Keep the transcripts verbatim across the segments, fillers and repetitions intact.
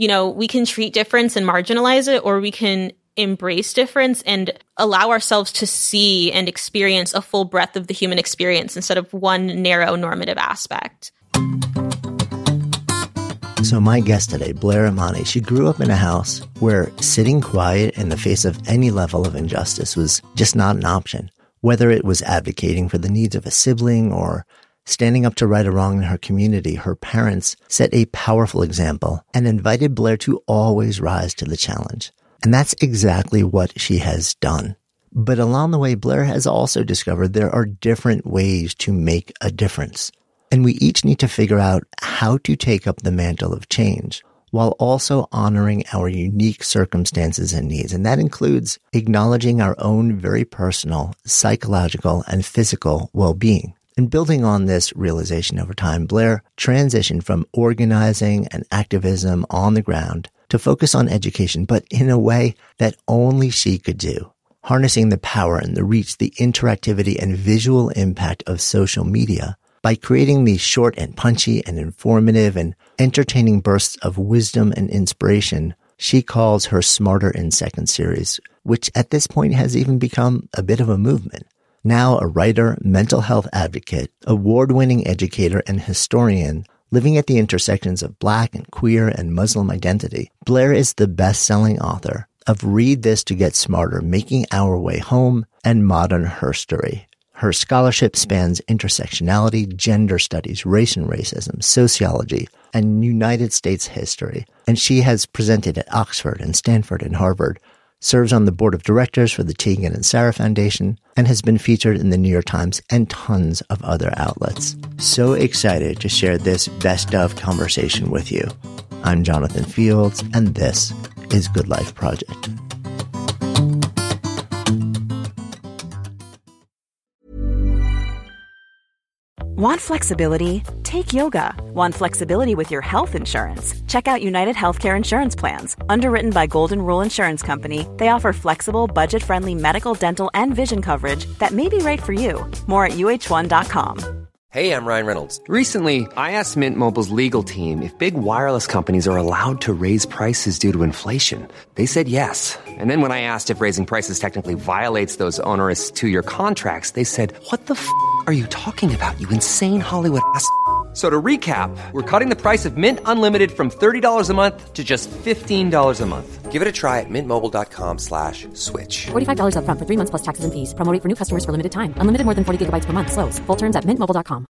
you know, we can treat difference and marginalize it, or we can embrace difference and allow ourselves to see and experience a full breadth of the human experience instead of one narrow normative aspect. So my guest today, Blair Imani, she grew up in a house where sitting quiet in the face of any level of injustice was just not an option. Whether it was advocating for the needs of a sibling or standing up to right or wrong in her community, her parents set a powerful example and invited Blair to always rise to the challenge. And that's exactly what she has done. But along the way, Blair has also discovered there are different ways to make a difference. And we each need to figure out how to take up the mantle of change while also honoring our unique circumstances and needs. And that includes acknowledging our own very personal psychological and physical well-being. And building on this realization over time, Blair transitioned from organizing and activism on the ground to focus on education, but in a way that only she could do, harnessing the power and the reach, the interactivity and visual impact of social media by creating these short and punchy and informative and entertaining bursts of wisdom and inspiration. She calls her Smarter in Seconds series, which at this point has even become a bit of a movement. Now a writer, mental health advocate, award-winning educator, and historian living at the intersections of Black and queer and Muslim identity, Blair is the best-selling author of Read This to Get Smarter, Making Our Way Home, and Modern Herstory. Her scholarship spans intersectionality, gender studies, race and racism, sociology, and United States history. And she has presented at Oxford and Stanford and Harvard, serves on the board of directors for the Tegan and Sara Foundation, and has been featured in the New York Times and tons of other outlets. So excited to share this best of conversation with you. I'm Jonathan Fields, and this is Good Life Project. Want flexibility? Take yoga. Want flexibility with your health insurance? Check out United Healthcare Insurance Plans. Underwritten by Golden Rule Insurance Company, they offer flexible, budget-friendly medical, dental, and vision coverage that may be right for you. More at U H one dot com. Hey, I'm Ryan Reynolds. Recently, I asked Mint Mobile's legal team if big wireless companies are allowed to raise prices due to inflation. They said yes. And then when I asked if raising prices technically violates those onerous two-year contracts, they said, "What the f*** are you talking about, you insane Hollywood ass f- So to recap, we're cutting the price of Mint Unlimited from thirty dollars a month to just fifteen dollars a month. Give it a try at mintmobile.com slash switch. forty-five dollars up front for three months plus taxes and fees. Promo rate for new customers for limited time. Unlimited more than forty gigabytes per month. Slows full terms at mint mobile dot com.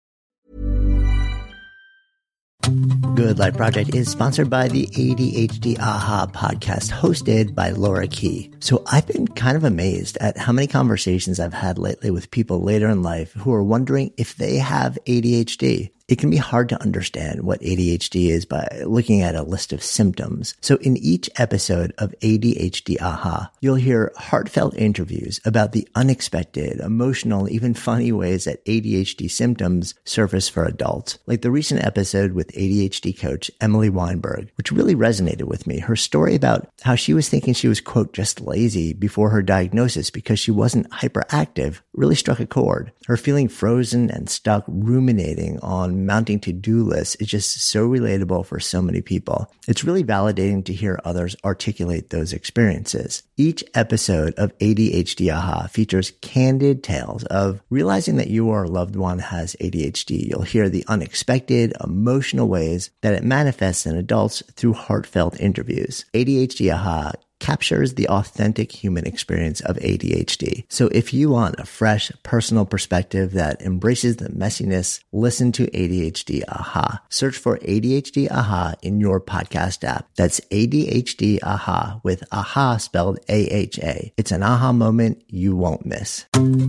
Good Life Project is sponsored by the A D H D Aha podcast, hosted by Laura Key. So I've been kind of amazed at how many conversations I've had lately with people later in life who are wondering if they have A D H D. It can be hard to understand what A D H D is by looking at a list of symptoms. So in each episode of A D H D Aha, you'll hear heartfelt interviews about the unexpected, emotional, even funny ways that A D H D symptoms surface for adults. Like the recent episode with A D H D coach Emily Weinberg, which really resonated with me. Her story about how she was thinking she was, quote, just lazy before her diagnosis because she wasn't hyperactive really struck a chord. Her feeling frozen and stuck ruminating on mounting to-do lists is just so relatable for so many people. It's really validating to hear others articulate those experiences. Each episode of A D H D Aha features candid tales of realizing that you or a loved one has A D H D. You'll hear the unexpected, emotional ways that it manifests in adults through heartfelt interviews. A D H D Aha captures the authentic human experience of A D H D. So if you want a fresh, personal perspective that embraces the messiness, listen to A D H D Aha. Search for A D H D Aha in your podcast app. That's A D H D Aha with Aha spelled A H A. It's an aha moment you won't miss.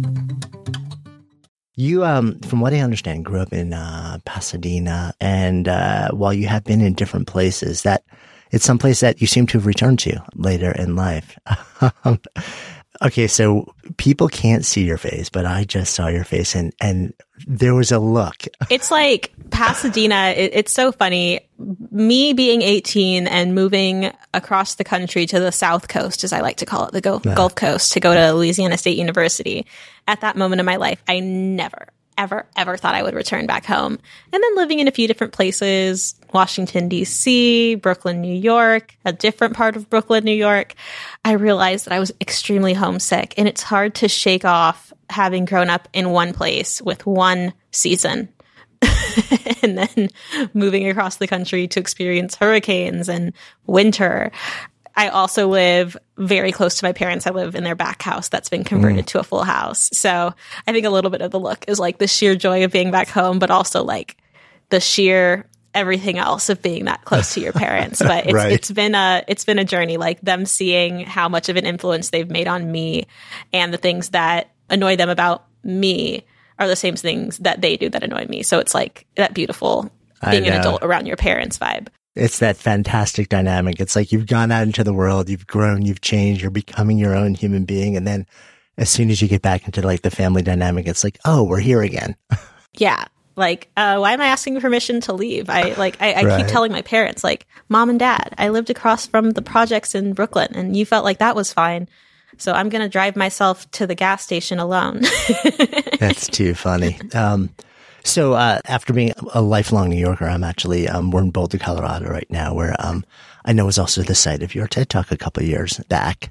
You, um, from what I understand, grew up in uh, Pasadena, and uh, while you have been in different places, that it's someplace that you seem to have returned to later in life. Okay, so people can't see your face, but I just saw your face, and, and there was a look. It's like Pasadena. It, it's so funny. Me being eighteen and moving across the country to the South Coast, as I like to call it, the Gulf, Yeah. Gulf Coast, to go to Louisiana State University. At that moment in my life, I never, ever, ever thought I would return back home. And then living in a few different places, Washington, D C, Brooklyn, New York, a different part of Brooklyn, New York, I realized that I was extremely homesick. And it's hard to shake off having grown up in one place with one season and then moving across the country to experience hurricanes and winter. I also live very close to my parents. I live in their back house that's been converted mm. to a full house. So I think a little bit of the look is like the sheer joy of being back home, but also like the sheer everything else of being that close to your parents. But it's, right. it's been a it's been a journey, like them seeing how much of an influence they've made on me, and the things that annoy them about me are the same things that they do that annoy me. So it's like that beautiful being an adult around your parents vibe. It's that fantastic dynamic. It's like you've gone out into the world, you've grown, you've changed, you're becoming your own human being. And then as soon as you get back into like the family dynamic, it's like, oh, we're here again. Yeah. Like, uh, why am I asking permission to leave? I like, I, I right. keep telling my parents, like, Mom and Dad, I lived across from the projects in Brooklyn and you felt like that was fine. So I'm going to drive myself to the gas station alone. That's too funny. Um, So uh, after being a lifelong New Yorker, I'm actually, um, we're in Boulder, Colorado right now, where um, I know was also the site of your TED Talk a couple of years back.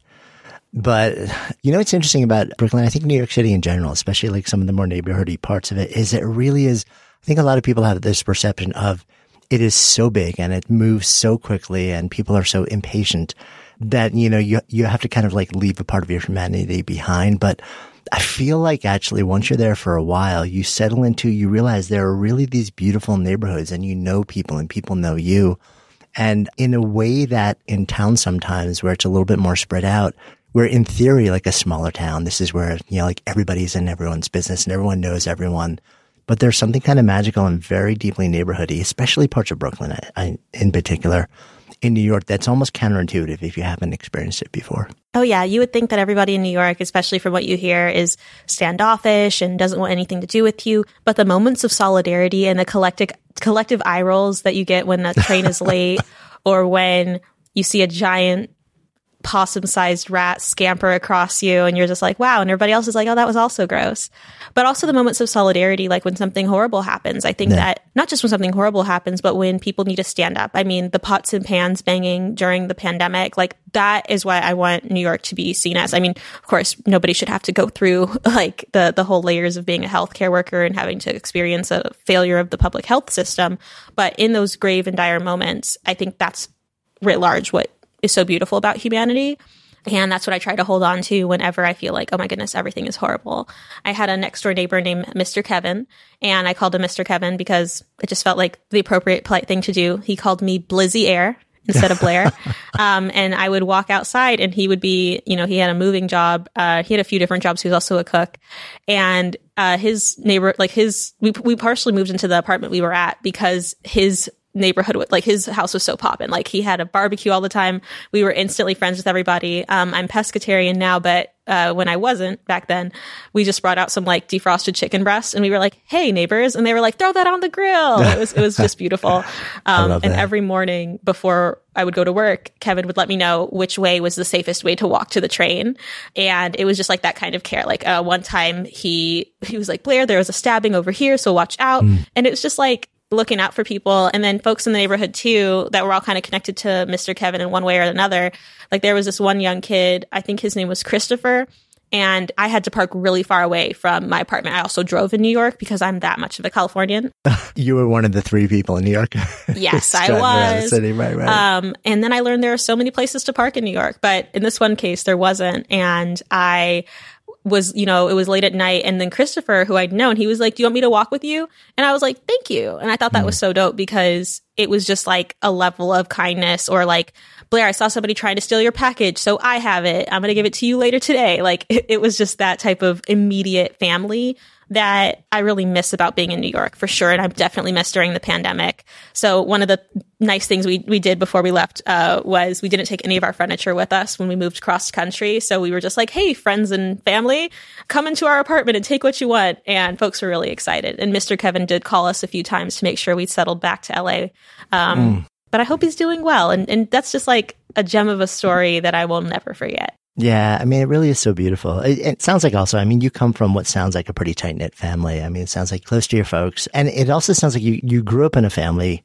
But, you know, what's interesting about Brooklyn, I think New York City in general, especially like some of the more neighborhoody parts of it, is it really is, I think a lot of people have this perception of it is so big and it moves so quickly and people are so impatient that, you know, you you have to kind of like leave a part of your humanity behind. But I feel like actually once you're there for a while, you settle into, you realize there are really these beautiful neighborhoods and you know people and people know you. And in a way that in town sometimes where it's a little bit more spread out, we're in theory like a smaller town. This is where, you know, like everybody's in everyone's business and everyone knows everyone. But there's something kind of magical and very deeply neighborhoody, especially parts of Brooklyn I, I, in particular. In New York, that's almost counterintuitive if you haven't experienced it before. Oh, yeah. You would think that everybody in New York, especially from what you hear, is standoffish and doesn't want anything to do with you. But the moments of solidarity and the collective collective eye rolls that you get when the train is late or when you see a giant possum-sized rat scamper across you and you're just like, wow. And everybody else is like, oh, that was also gross. But also the moments of solidarity, like when something horrible happens. I think yeah. that not just when something horrible happens, but when people need to stand up. I mean, the pots and pans banging during the pandemic, like that is why I want New York to be seen as. I mean, of course, nobody should have to go through like the, the whole layers of being a healthcare worker and having to experience a failure of the public health system. But in those grave and dire moments, I think that's writ large what is so beautiful about humanity. And that's what I try to hold on to whenever I feel like, oh my goodness, everything is horrible. I had a next door neighbor named Mister Kevin, and I called him Mister Kevin because it just felt like the appropriate polite thing to do. He called me Blizzy Air instead of Blair. um, and I would walk outside and he would be, you know, he had a moving job. Uh, he had a few different jobs. He was also a cook. And uh, his neighbor, like his, we, we partially moved into the apartment we were at because his neighborhood, like his house was so poppin'. Like he had a barbecue all the time. We were instantly friends with everybody. Um, I'm pescatarian now, but uh, when I wasn't back then, we just brought out some like defrosted chicken breasts and we were like, hey neighbors. And they were like, throw that on the grill. It was, it was just beautiful. Um, and every morning before I would go to work, Kevin would let me know which way was the safest way to walk to the train. And it was just like that kind of care. Like uh, one time he, he was like, Blair, there was a stabbing over here, so watch out. Mm. And it was just like, looking out for people. And then folks in the neighborhood too, that were all kind of connected to Mister Kevin in one way or another. Like there was this one young kid, I think his name was Christopher, and I had to park really far away from my apartment. I also drove in New York because I'm that much of a Californian. You were one of the three people in New York. Yes, I was. City, right, right. Um, and then I learned there are so many places to park in New York, but in this one case, there wasn't. And I was, you know, it was late at night. And then Christopher, who I'd known, he was like, do you want me to walk with you? And I was like, thank you. And I thought that mm. was so dope because it was just like a level of kindness, or like, Blair, I saw somebody trying to steal your package, so I have it. I'm going to give it to you later today. Like it, it was just that type of immediate family that I really miss about being in New York for sure. And I've definitely missed during the pandemic. So one of the nice things we, we did before we left uh, was we didn't take any of our furniture with us when we moved cross country. So we were just like, hey, friends and family, come into our apartment and take what you want. And folks were really excited. And Mister Kevin did call us a few times to make sure we settled back to L A. Um, mm. But I hope he's doing well. And, and that's just like a gem of a story that I will never forget. Yeah, I mean, it really is so beautiful. It, it sounds like also, I mean, you come from what sounds like a pretty tight-knit family. I mean, it sounds like close to your folks. And it also sounds like you, you grew up in a family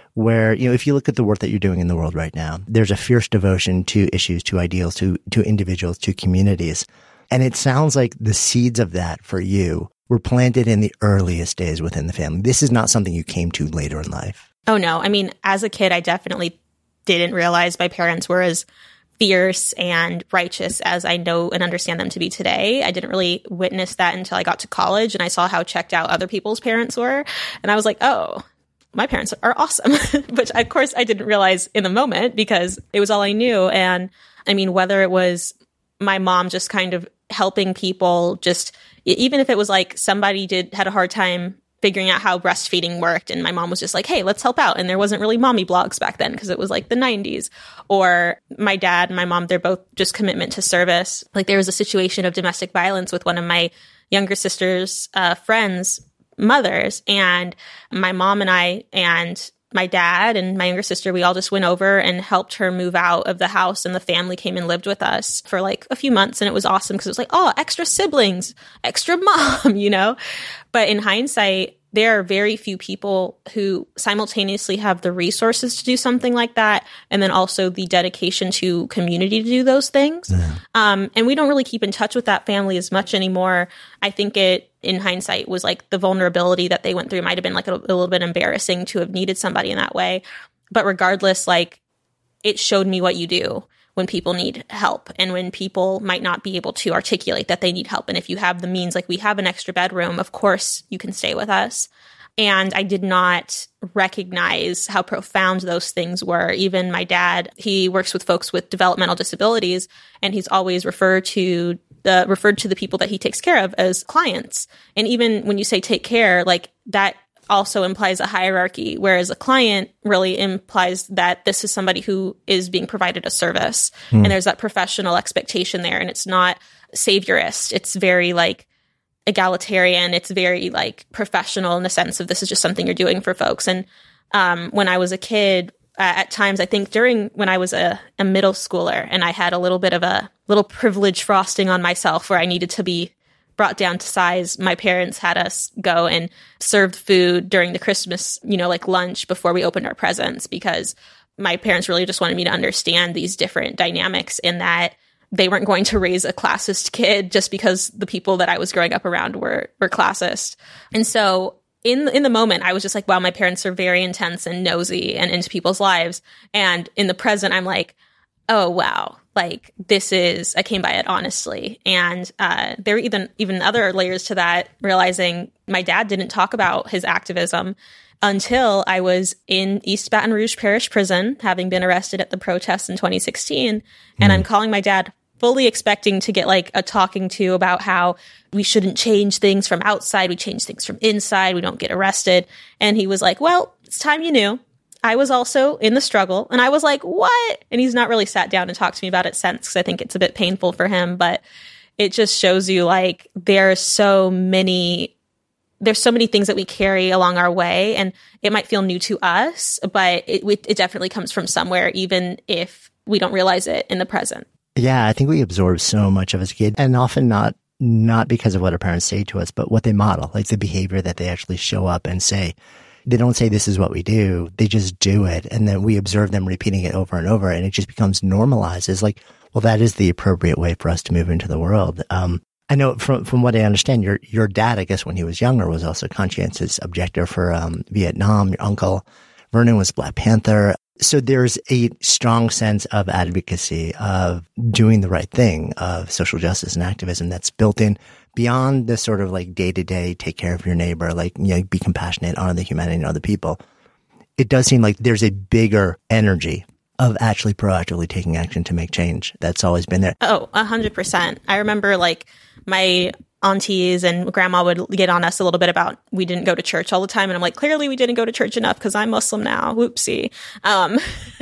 where, you know, if you look at the work that you're doing in the world right now, there's a fierce devotion to issues, to ideals, to, to individuals, to communities. And it sounds like the seeds of that for you were planted in the earliest days within the family. This is not something you came to later in life. Oh, no. I mean, as a kid, I definitely didn't realize my parents were as fierce and righteous as I know and understand them to be today. I didn't really witness that until I got to college and I saw how checked out other people's parents were. And I was like, oh, my parents are awesome, which of course I didn't realize in the moment because it was all I knew. And I mean, whether it was my mom just kind of helping people, just even if it was like somebody did had a hard time figuring out how breastfeeding worked. And my mom was just like, hey, let's help out. And there wasn't really mommy blogs back then because it was like the nineties. Or my dad and my mom, they're both just commitment to service. Like there was a situation of domestic violence with one of my younger sister's uh, friends' mothers. And my mom and I and my dad and my younger sister, we all just went over and helped her move out of the house. And the family came and lived with us for like a few months. And it was awesome because it was like, oh, extra siblings, extra mom, you know? But in hindsight, there are very few people who simultaneously have the resources to do something like that. And then also the dedication to community to do those things. Yeah. Um, and we don't really keep in touch with that family as much anymore. I think it, in hindsight, was like the vulnerability that they went through might have been like a, a little bit embarrassing to have needed somebody in that way. But regardless, like it showed me what you do when people need help and when people might not be able to articulate that they need help. And if you have the means, like we have an extra bedroom, of course you can stay with us. And I did not recognize how profound those things were. Even my dad, he works with folks with developmental disabilities, and he's always referred to the referred to the people that he takes care of as clients. And even when you say take care, like that also implies a hierarchy, whereas a client really implies that this is somebody who is being provided a service. Mm. And there's that professional expectation there. And it's not saviorist. It's very like egalitarian. It's very like professional in the sense of this is just something you're doing for folks. And um, when I was a kid, uh, at times, I think during when I was a, a middle schooler and I had a little bit of a little privilege frosting on myself where I needed to be brought down to size, my parents had us go and served food during the Christmas, you know, like lunch before we opened our presents, because my parents really just wanted me to understand these different dynamics in that they weren't going to raise a classist kid just because the people that I was growing up around were were classist. And so in in the moment, I was just like, wow, my parents are very intense and nosy and into people's lives. And in the present, I'm like, oh, wow, like this is, I came by it honestly. And uh, there were even, even other layers to that, realizing my dad didn't talk about his activism until I was in East Baton Rouge Parish Prison, having been arrested at the protests in twenty sixteen. Mm. And I'm calling my dad fully expecting to get like a talking to about how we shouldn't change things from outside. We change things from inside. We don't get arrested. And he was like, well, it's time you knew. I was also in the struggle. And I was like, what? And he's not really sat down and talked to me about it since, because I think it's a bit painful for him. But it just shows you like there are so many, there's so many things that we carry along our way. And it might feel new to us, but it, it definitely comes from somewhere, even if we don't realize it in the present. Yeah, I think we absorb so much of as a kid, and often not not because of what our parents say to us, but what they model, like the behavior that they actually show up and say. They don't say this is what we do. They just do it. And then we observe them repeating it over and over. And it just becomes normalized. It's like, well, that is the appropriate way for us to move into the world. Um, I know from from what I understand, your your dad, I guess when he was younger, was also a conscientious objector for um, Vietnam. Your uncle, Vernon, was Black Panther. So there's a strong sense of advocacy, of doing the right thing, of social justice and activism that's built in beyond the sort of like day-to-day, take care of your neighbor, like, you know, be compassionate, honor the humanity in other people. It does seem like there's a bigger energy of actually proactively taking action to make change. That's always been there. Oh, a hundred percent. I remember like my aunties and grandma would get on us a little bit about we didn't go to church all the time. And I'm like, clearly we didn't go to church enough because I'm Muslim now. Whoopsie. Um,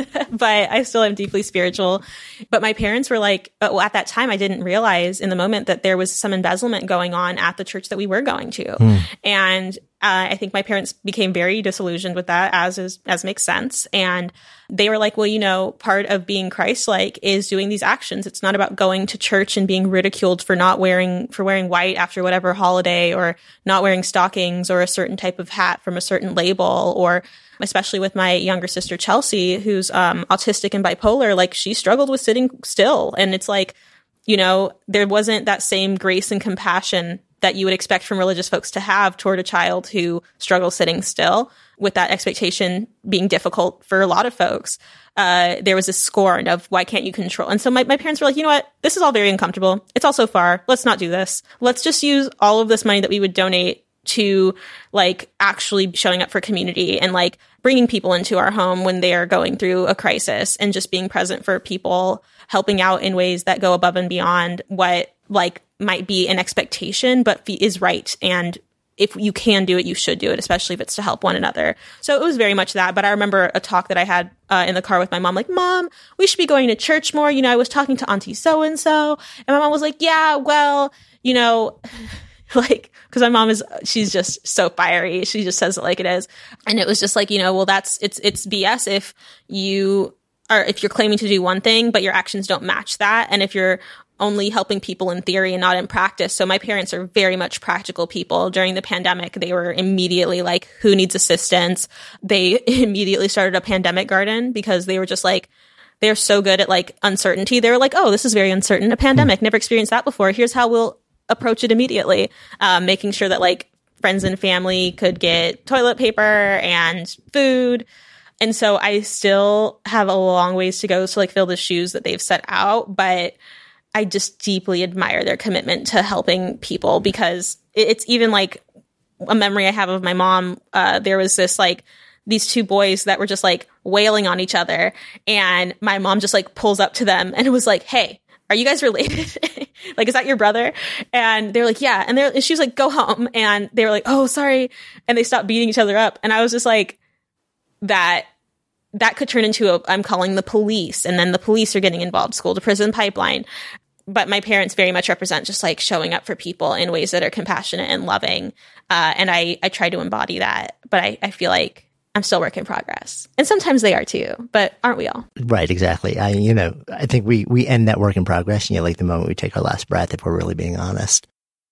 but I still am deeply spiritual. But my parents were like, well, at that time, I didn't realize in the moment that there was some embezzlement going on at the church that we were going to. Mm. And Uh, I think my parents became very disillusioned with that, as is, as makes sense. And they were like, well, you know, part of being Christ-like is doing these actions. It's not about going to church and being ridiculed for not wearing, for wearing white after whatever holiday, or not wearing stockings or a certain type of hat from a certain label, or especially with my younger sister, Chelsea, who's um, autistic and bipolar, like she struggled with sitting still. And it's like, you know, there wasn't that same grace and compassion that you would expect from religious folks to have toward a child who struggles sitting still, with that expectation being difficult for a lot of folks. Uh, there was a scorn of, why can't you control? And so my, my parents were like, you know what? This is all very uncomfortable. It's all so far. Let's not do this. Let's just use all of this money that we would donate to like actually showing up for community and like bringing people into our home when they are going through a crisis, and just being present for people, helping out in ways that go above and beyond what like might be an expectation, but is right. And if you can do it, you should do it, especially if it's to help one another. So it was very much that. But I remember a talk that I had uh, in the car with my mom, like, Mom, we should be going to church more. You know, I was talking to Auntie so-and-so, and my mom was like, yeah, well, you know, like, because my mom is, she's just so fiery. She just says it like it is. And it was just like, you know, well, that's, it's, it's B S if you are, if you're claiming to do one thing, but your actions don't match that. And if you're only helping people in theory and not in practice. So my parents are very much practical people. During the pandemic, they were immediately like, who needs assistance? They immediately started a pandemic garden, because they were just like, they're so good at like uncertainty. They were like, oh, this is very uncertain. A pandemic, never experienced that before. Here's how we'll approach it immediately. Um, making sure that like friends and family could get toilet paper and food. And so I still have a long ways to go to like fill the shoes that they've set out, but I just deeply admire their commitment to helping people, because it's even like a memory I have of my mom. Uh, there was this like these two boys that were just like wailing on each other, and my mom just like pulls up to them and it was like, hey, are you guys related? Like, is that your brother? And they're like, yeah. And they're, and she was like, go home. And they were like, oh, sorry. And they stopped beating each other up. And I was just like, that that could turn into a, I'm calling the police, and then the police are getting involved, school to prison pipeline. But my parents very much represent just like showing up for people in ways that are compassionate and loving. Uh, and I, I try to embody that, but I, I feel like I'm still work in progress. And sometimes they are too, but aren't we all? Right, exactly. I, you know, I think we, we end that work in progress, you know, like the moment we take our last breath, if we're really being honest.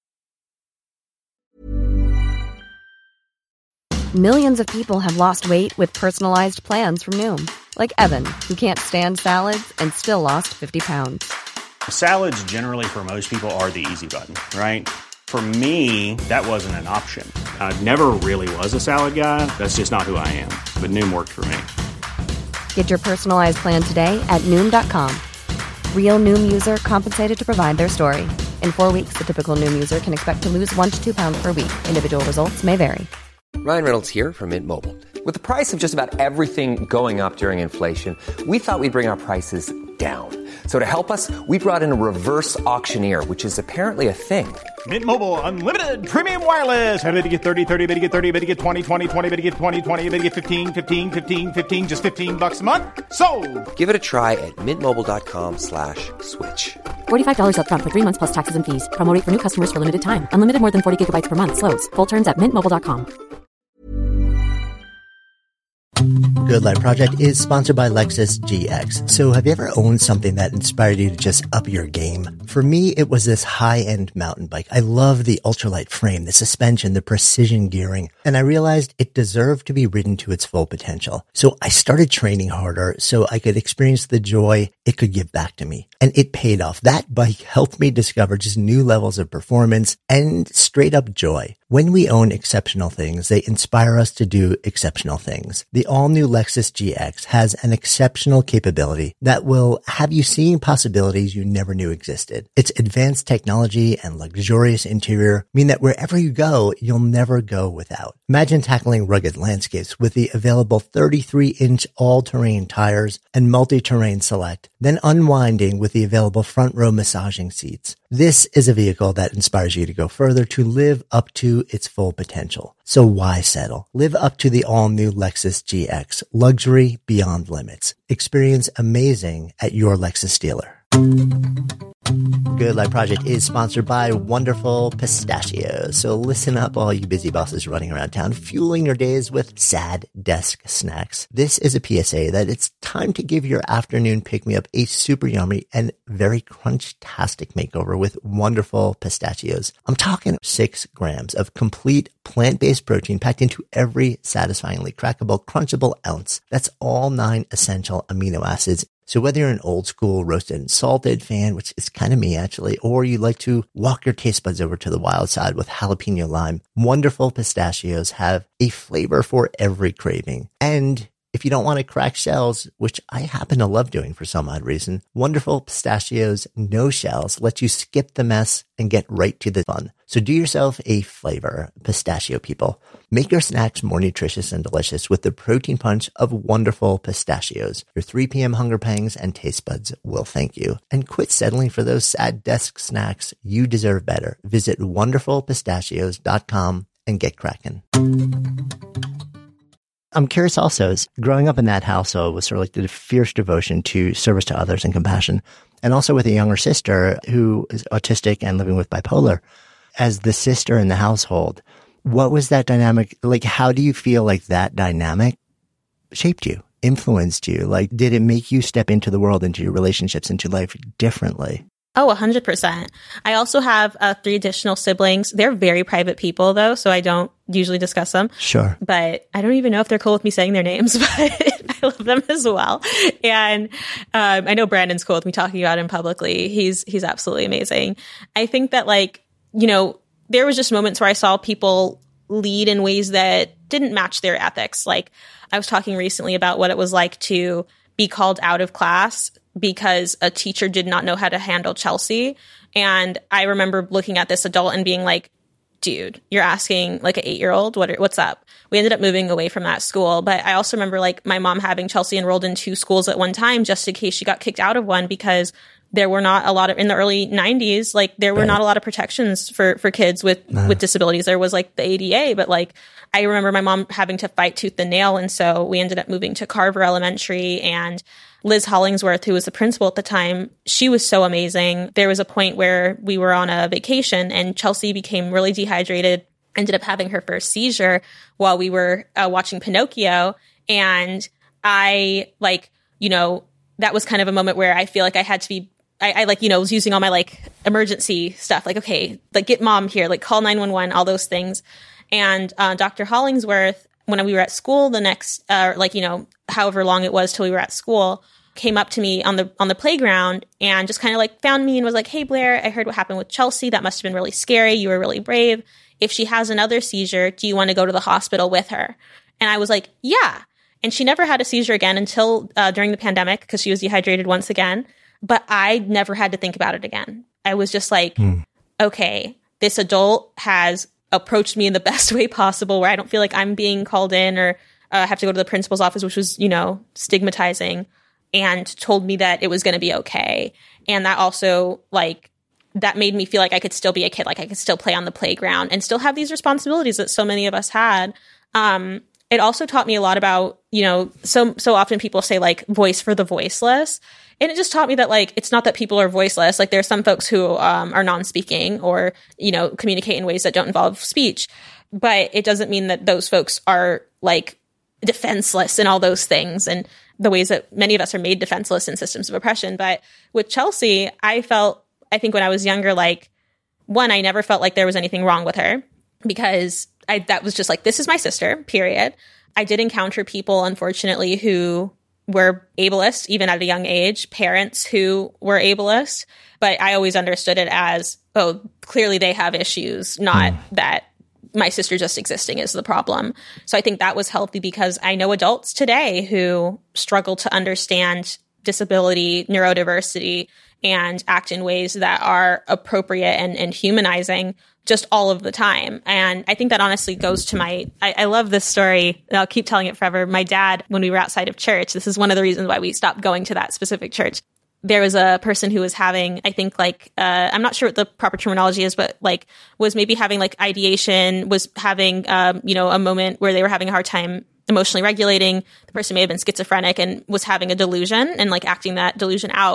Millions of people have lost weight with personalized plans from Noom. Like Evan, who can't stand salads and still lost fifty pounds. Salads generally for most people are the easy button, right? For me, that wasn't an option. I never really was a salad guy. That's just not who I am. But Noom worked for me. Get your personalized plan today at Noom dot com. Real Noom user compensated to provide their story. In four weeks, the typical Noom user can expect to lose one to two pounds per week. Individual results may vary. Ryan Reynolds here from Mint Mobile. With the price of just about everything going up during inflation, we thought we'd bring our prices down. So to help us, we brought in a reverse auctioneer, which is apparently a thing. Mint Mobile Unlimited Premium Wireless. How to get thirty, thirty, how to get thirty, how to get twenty, twenty, twenty, how to get twenty, twenty, how to get fifteen, fifteen, fifteen, fifteen, just fifteen bucks a month? Sold! Give it a try at mintmobile.com slash switch. forty-five dollars up front for three months plus taxes and fees. Promo rate for new customers for limited time. Unlimited more than forty gigabytes per month. Slows full terms at mint mobile dot com. Good Life Project is sponsored by Lexus G X. So have you ever owned something that inspired you to just up your game? For me, it was this high-end mountain bike. I love the ultralight frame, the suspension, the precision gearing, and I realized it deserved to be ridden to its full potential. So I started training harder so I could experience the joy it could give back to me. And it paid off. That bike helped me discover just new levels of performance and straight up joy. When we own exceptional things, they inspire us to do exceptional things. The all-new Lexus G X has an exceptional capability that will have you seeing possibilities you never knew existed. Its advanced technology and luxurious interior mean that wherever you go, you'll never go without. Imagine tackling rugged landscapes with the available thirty-three inch all-terrain tires and multi-terrain select, then unwinding with the available front row massaging seats. This is a vehicle that inspires you to go further, to live up to its full potential. So why settle? Live up to the all-new Lexus G X. Luxury beyond limits. Experience amazing at your Lexus dealer. Good Life Project is sponsored by Wonderful Pistachios. So listen up, all you busy bosses running around town, fueling your days with sad desk snacks. This is a P S A that it's time to give your afternoon pick-me-up a super yummy and very crunch-tastic makeover with Wonderful Pistachios. I'm talking six grams of complete plant-based protein packed into every satisfyingly crackable, crunchable ounce. That's all nine essential amino acids. So whether you're an old school roasted and salted fan, which is kind of me actually, or you like to walk your taste buds over to the wild side with jalapeno lime, Wonderful Pistachios have a flavor for every craving. And if you don't want to crack shells, which I happen to love doing for some odd reason, Wonderful Pistachios No Shells let you skip the mess and get right to the fun. So do yourself a flavor, pistachio people. Make your snacks more nutritious and delicious with the protein punch of Wonderful Pistachios. Your three p.m. hunger pangs and taste buds will thank you. And quit settling for those sad desk snacks. You deserve better. Visit wonderful pistachios dot com and get cracking. I'm curious also, is growing up in that household was sort of like the fierce devotion to service to others and compassion, and also with a younger sister who is autistic and living with bipolar. As the sister in the household, what was that dynamic? Like, how do you feel like that dynamic shaped you, influenced you? Like, did it make you step into the world, into your relationships, into life differently? Oh, one hundred percent. I also have uh, three additional siblings. They're very private people, though, so I don't usually discuss them. Sure. But I don't even know if they're cool with me saying their names, but I love them as well. And um, I know Brandon's cool with me talking about him publicly. He's he's absolutely amazing. I think that, like, you know, there was just moments where I saw people lead in ways that didn't match their ethics. Like, I was talking recently about what it was like to be called out of class because a teacher did not know how to handle Chelsea. And I remember looking at this adult and being like, dude, you're asking like an eight-year-old, what are, what's up? We ended up moving away from that school. But I also remember like my mom having Chelsea enrolled in two schools at one time just in case she got kicked out of one, because there were not a lot of, in the early nineties, like there were right. not a lot of protections for, for kids with, nah. with disabilities. There was like the A D A, but like I remember my mom having to fight tooth and nail. And so we ended up moving to Carver Elementary, and Liz Hollingsworth, who was the principal at the time, she was so amazing. There was a point where we were on a vacation and Chelsea became really dehydrated, ended up having her first seizure while we were uh, watching Pinocchio. And I like, you know, that was kind of a moment where I feel like I had to be, I, I like, you know, was using all my like emergency stuff, like, okay, like get mom here, like call nine one one, all those things. And uh, Doctor Hollingsworth, when we were at school the next, uh, like, you know, however long it was till we were at school, came up to me on the on the playground and just kind of like found me and was like, hey, Blair, I heard what happened with Chelsea. That must have been really scary. You were really brave. If she has another seizure, do you want to go to the hospital with her? And I was like, yeah. And she never had a seizure again until uh, during the pandemic, because she was dehydrated once again. But I never had to think about it again. I was just like, mm. okay, this adult has approached me in the best way possible, where I don't feel like I'm being called in or uh, have to go to the principal's office, which was, you know, stigmatizing, and told me that it was going to be okay. And that also, like, that made me feel like I could still be a kid, like I could still play on the playground and still have these responsibilities that so many of us had. Um, it also taught me a lot about, you know, so, so often people say like voice for the voiceless. And it just taught me that, like, it's not that people are voiceless. Like, there are some folks who um, are non-speaking or, you know, communicate in ways that don't involve speech. But it doesn't mean that those folks are, like, defenseless and all those things, and the ways that many of us are made defenseless in systems of oppression. But with Chelsea, I felt, I think when I was younger, like, one, I never felt like there was anything wrong with her, because I that was just like, this is my sister, period. I did encounter people, unfortunately, who were ableist, even at a young age, parents who were ableist. But I always understood it as, oh, clearly they have issues, not mm. that my sister just existing is the problem. So I think that was healthy, because I know adults today who struggle to understand disability, neurodiversity, and act in ways that are appropriate and, and humanizing just all of the time. And I think that honestly goes to my, I, I love this story, and I'll keep telling it forever. My dad, when we were outside of church, this is one of the reasons why we stopped going to that specific church. There was a person who was having, I think like, uh, I'm not sure what the proper terminology is, but like was maybe having like ideation, was having, um, you know, a moment where they were having a hard time emotionally regulating. The person may have been schizophrenic and was having a delusion and like acting that delusion out.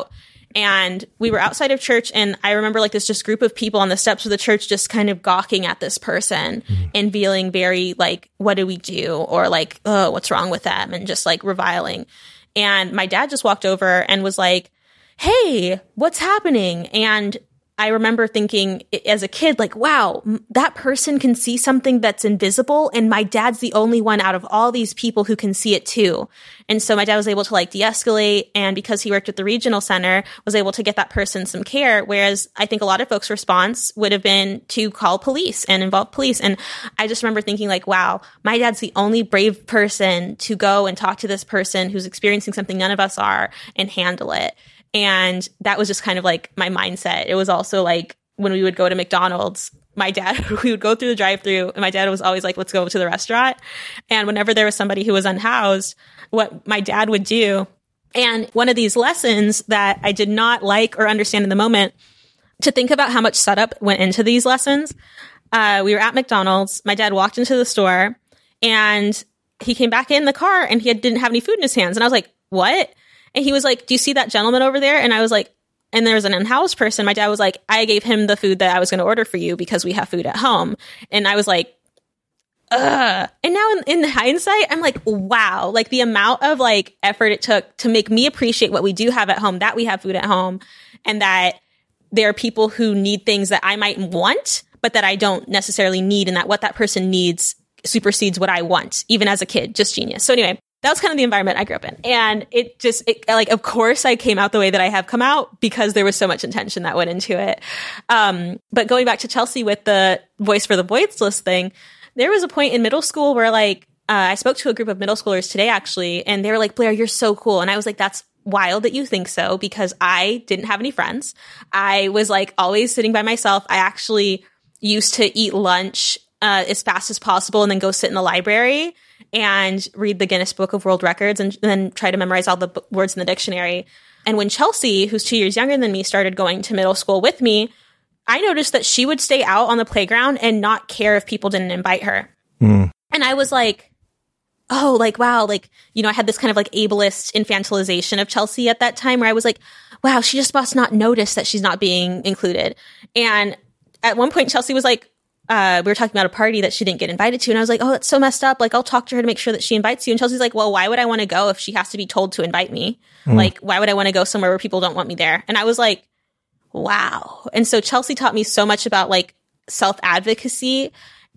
And we were outside of church, and I remember like this just group of people on the steps of the church just kind of gawking at this person mm-hmm. and feeling very like, what do we do? Or like, oh, what's wrong with them? And just like reviling. And my dad just walked over and was like, hey, what's happening? And I remember thinking as a kid, like, wow, that person can see something that's invisible. And my dad's the only one out of all these people who can see it too. And so my dad was able to like de-escalate. And because he worked at the regional center, was able to get that person some care. Whereas I think a lot of folks' response would have been to call police and involve police. And I just remember thinking like, wow, my dad's the only brave person to go and talk to this person who's experiencing something none of us are and handle it. And that was just kind of like my mindset. It was also like when we would go to McDonald's, my dad, we would go through the drive-thru and my dad was always like, let's go to the restaurant. And whenever there was somebody who was unhoused, what my dad would do, and one of these lessons that I did not like or understand in the moment, to think about how much setup went into these lessons. Uh, we were at McDonald's. My dad walked into the store and he came back in the car and he had, didn't have any food in his hands. And I was like, what? And he was like, do you see that gentleman over there? And I was like, and there was an unhoused person. My dad was like, I gave him the food that I was going to order for you because we have food at home. And I was like, ugh. And now in, in hindsight, I'm like, wow, like the amount of like effort it took to make me appreciate what we do have at home, that we have food at home, and that there are people who need things that I might want, but that I don't necessarily need, and that what that person needs supersedes what I want, even as a kid. Just genius. So anyway, that was kind of the environment I grew up in. And it just, it, like, of course I came out the way that I have come out because there was so much intention that went into it. Um, but going back to Chelsea with the Voice for the Voiceless thing, there was a point in middle school where like, uh, I spoke to a group of middle schoolers today actually, and they were like, Blair, you're so cool. And I was like, that's wild that you think so, because I didn't have any friends. I was like always sitting by myself. I actually used to eat lunch uh, as fast as possible and then go sit in the library and read the Guinness Book of World Records and then try to memorize all the b- words in the dictionary. And when Chelsea, who's two years younger than me, started going to middle school with me, I noticed that she would stay out on the playground and not care if people didn't invite her. Mm. And I was like, oh, like, wow, like, you know, I had this kind of like ableist infantilization of Chelsea at that time where I was like, wow, she just must not notice that she's not being included. And at one point, Chelsea was like, Uh, we were talking about a party that she didn't get invited to. And I was like, oh, that's so messed up. Like, I'll talk to her to make sure that she invites you. And Chelsea's like, well, why would I want to go if she has to be told to invite me? Mm. Like, why would I want to go somewhere where people don't want me there? And I was like, wow. And so Chelsea taught me so much about like self-advocacy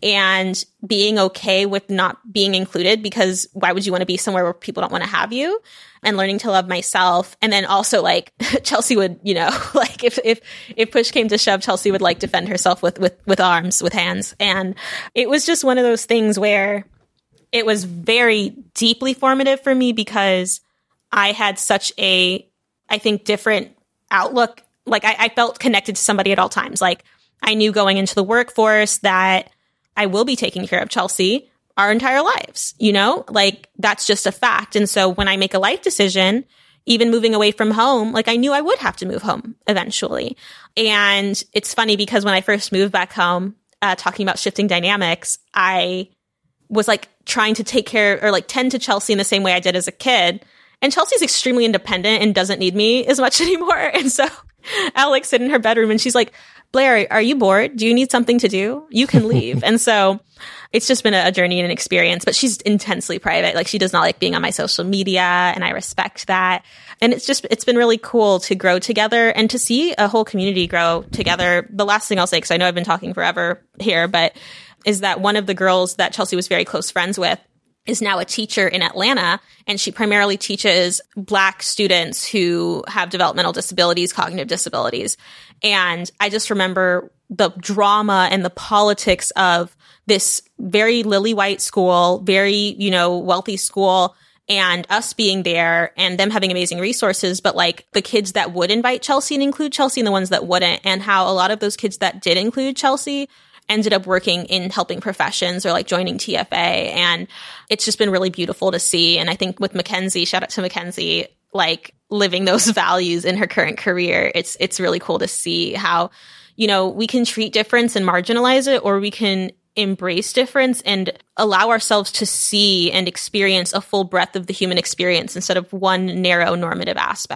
and being okay with not being included, because why would you want to be somewhere where people don't want to have you? And learning to love myself. And then also like Chelsea would, you know, like if, if, if push came to shove, Chelsea would like defend herself with, with, with arms, with hands. And it was just one of those things where it was very deeply formative for me because I had such a, I think, different outlook. Like I, I felt connected to somebody at all times. Like I knew going into the workforce that I will be taking care of Chelsea our entire lives, you know, like that's just a fact. And so when I make a life decision, even moving away from home, like I knew I would have to move home eventually. And it's funny because when I first moved back home, uh, talking about shifting dynamics, I was like trying to take care or like tend to Chelsea in the same way I did as a kid. And Chelsea's extremely independent and doesn't need me as much anymore. And so I'll like sit in her bedroom and she's like, Blair, are you bored? Do you need something to do? You can leave. And so it's just been a journey and an experience, but she's intensely private. Like she does not like being on my social media, and I respect that. And it's just, it's been really cool to grow together and to see a whole community grow together. The last thing I'll say, because I know I've been talking forever here, but is that one of the girls that Chelsea was very close friends with is now a teacher in Atlanta, and she primarily teaches Black students who have developmental disabilities, cognitive disabilities. And I just remember the drama and the politics of this very lily white school, very, you know, wealthy school, and us being there and them having amazing resources, but like the kids that would invite Chelsea and include Chelsea and the ones that wouldn't, and how a lot of those kids that did include Chelsea ended up working in helping professions or like joining T F A. And it's just been really beautiful to see. And I think with Mackenzie, shout out to Mackenzie, like living those values in her current career, it's, it's really cool to see how, you know, we can treat difference and marginalize it, or we can embrace difference and allow ourselves to see and experience a full breadth of the human experience instead of one narrow normative aspect.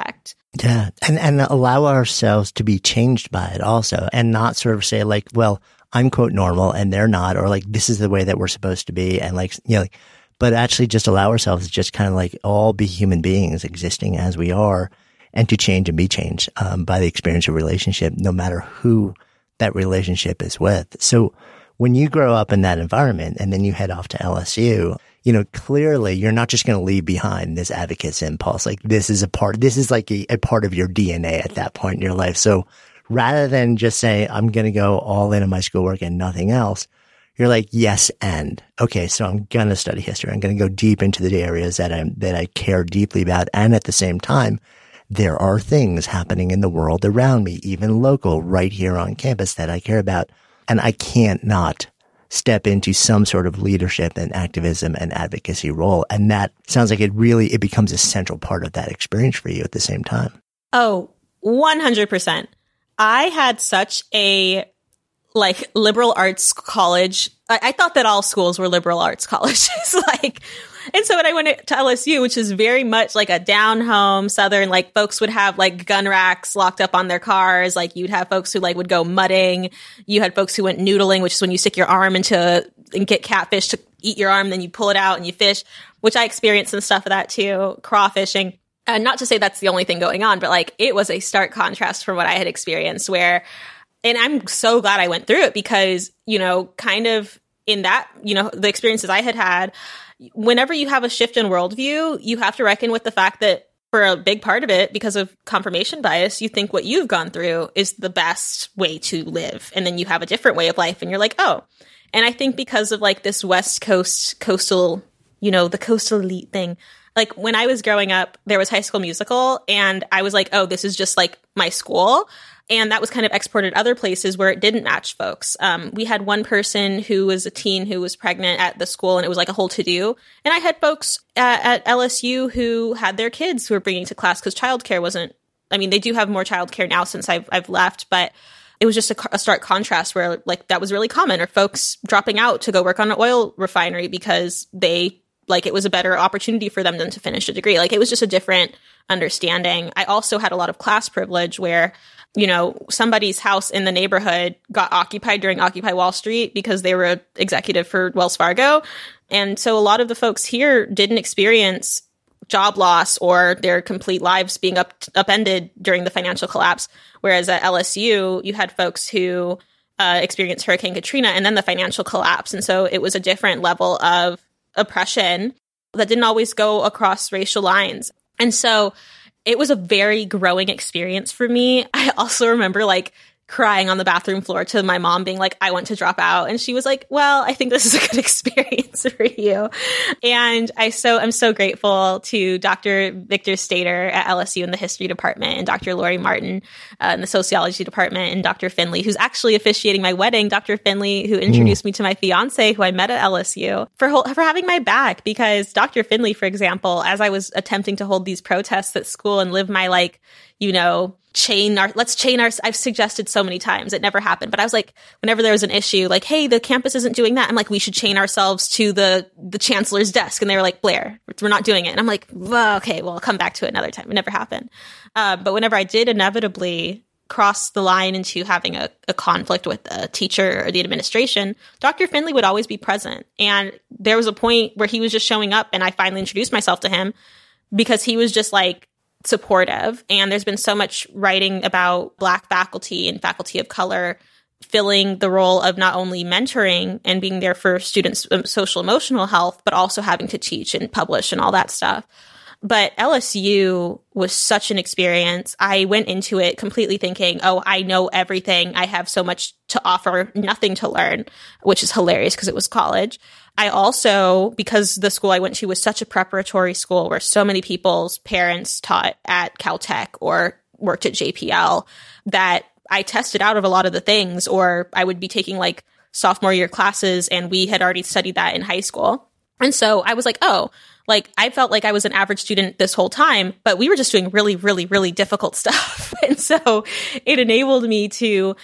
Yeah. And, and allow ourselves to be changed by it also, and not sort of say like, well, I'm quote normal and they're not, or like, this is the way that we're supposed to be. And like, you know, like, but actually just allow ourselves to just kind of like all be human beings existing as we are, and to change and be changed um, by the experience of relationship, no matter who that relationship is with. So when you grow up in that environment and then you head off to L S U, you know, clearly you're not just going to leave behind this advocate's impulse. Like this is a part, this is like a, a part of your D N A at that point in your life. So rather than just say, I'm going to go all in on my schoolwork and nothing else, you're like, yes, and okay, so I'm going to study history. I'm going to go deep into the areas that I that I care deeply about. And at the same time, there are things happening in the world around me, even local, right here on campus, that I care about. And I can't not step into some sort of leadership and activism and advocacy role. And that sounds like it really, it becomes a central part of that experience for you at the same time. Oh, one hundred percent. I had such a like liberal arts college. I, I thought that all schools were liberal arts colleges. like, and so when I went to L S U, which is very much like a down home Southern, like folks would have like gun racks locked up on their cars. Like you'd have folks who like would go mudding. You had folks who went noodling, which is when you stick your arm into and get catfish to eat your arm, then you pull it out and you fish, which I experienced some stuff of that too, crawfishing. And not to say that's the only thing going on, but like it was a stark contrast from what I had experienced where, and I'm so glad I went through it because, you know, kind of in that, you know, the experiences I had had, whenever you have a shift in worldview, you have to reckon with the fact that for a big part of it, because of confirmation bias, you think what you've gone through is the best way to live. And then you have a different way of life and you're like, oh. And I think because of like this West Coast coastal, you know, the coastal elite thing, like when I was growing up, there was High School Musical and I was like, oh, this is just like my school. And that was kind of exported other places where it didn't match folks. Um, we had one person who was a teen who was pregnant at the school and it was like a whole to-do. And I had folks at, at L S U who had their kids who were bringing to class because childcare wasn't, I mean, they do have more childcare now since I've, I've left, but it was just a, a stark contrast where like that was really common, or folks dropping out to go work on an oil refinery because they like it was a better opportunity for them than to finish a degree. Like it was just a different understanding. I also had a lot of class privilege where, you know, somebody's house in the neighborhood got occupied during Occupy Wall Street because they were an executive for Wells Fargo. And so a lot of the folks here didn't experience job loss or their complete lives being up, upended during the financial collapse. Whereas at L S U, you had folks who uh, experienced Hurricane Katrina and then the financial collapse. And so it was a different level of oppression that didn't always go across racial lines. And so it was a very growing experience for me. I also remember like crying on the bathroom floor to my mom being like, I want to drop out. And she was like, well, I think this is a good experience for you. And I so, I'm so grateful to Doctor Victor Stater at L S U in the history department and Doctor Lori Martin uh, in the sociology department and Doctor Finley, who's actually officiating my wedding. Doctor Finley, who introduced mm. me to my fiance, who I met at L S U, for, for having my back. Because Doctor Finley, for example, as I was attempting to hold these protests at school and live my like, you know, chain our, let's chain our, I've suggested so many times, it never happened. But I was like, whenever there was an issue, like, hey, the campus isn't doing that. I'm like, we should chain ourselves to the, the chancellor's desk. And they were like, Blair, we're not doing it. And I'm like, well, okay, well, I'll come back to it another time. It never happened. Uh, but whenever I did inevitably cross the line into having a, a conflict with a teacher or the administration, Doctor Finley would always be present. And there was a point where he was just showing up and I finally introduced myself to him because he was just like, supportive. And there's been so much writing about Black faculty and faculty of color filling the role of not only mentoring and being there for students' social emotional health, but also having to teach and publish and all that stuff. But L S U was such an experience. I went into it completely thinking, oh, I know everything. I have so much to offer, nothing to learn, which is hilarious because it was college. I also, because the school I went to was such a preparatory school where so many people's parents taught at Caltech or worked at J P L, that I tested out of a lot of the things, or I would be taking like sophomore year classes and we had already studied that in high school. And so I was like, oh, like I felt like I was an average student this whole time, but we were just doing really, really, really difficult stuff. And so it enabled me to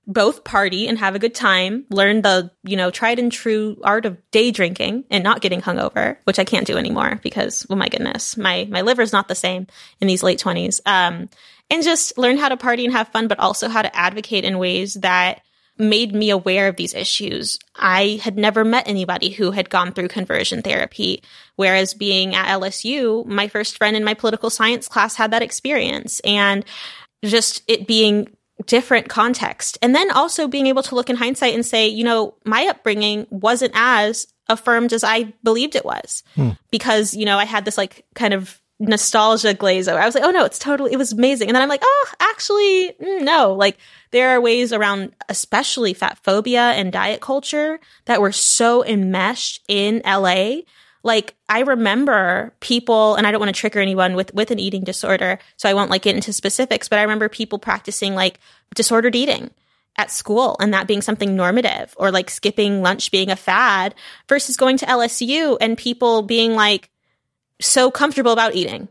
both party and have a good time, learn the, you know, tried and true art of day drinking and not getting hungover, which I can't do anymore because, oh my goodness, my, my liver's not the same in these late twenties. Um, and just learn how to party and have fun, but also how to advocate in ways that made me aware of these issues. I had never met anybody who had gone through conversion therapy, whereas being at L S U, my first friend in my political science class had that experience, and just it being different context. And then also being able to look in hindsight and say, you know, my upbringing wasn't as affirmed as I believed it was hmm. because, you know, I had this like kind of nostalgia glaze over. I was like, oh no, it's totally, it was amazing. And then I'm like, oh, actually, no, like there are ways around, especially fat phobia and diet culture, that were so enmeshed in L A. Like, I remember people, and I don't want to trigger anyone with, with an eating disorder, so I won't like get into specifics, but I remember people practicing like disordered eating at school and that being something normative, or like skipping lunch being a fad, versus going to L S U and people being like so comfortable about eating.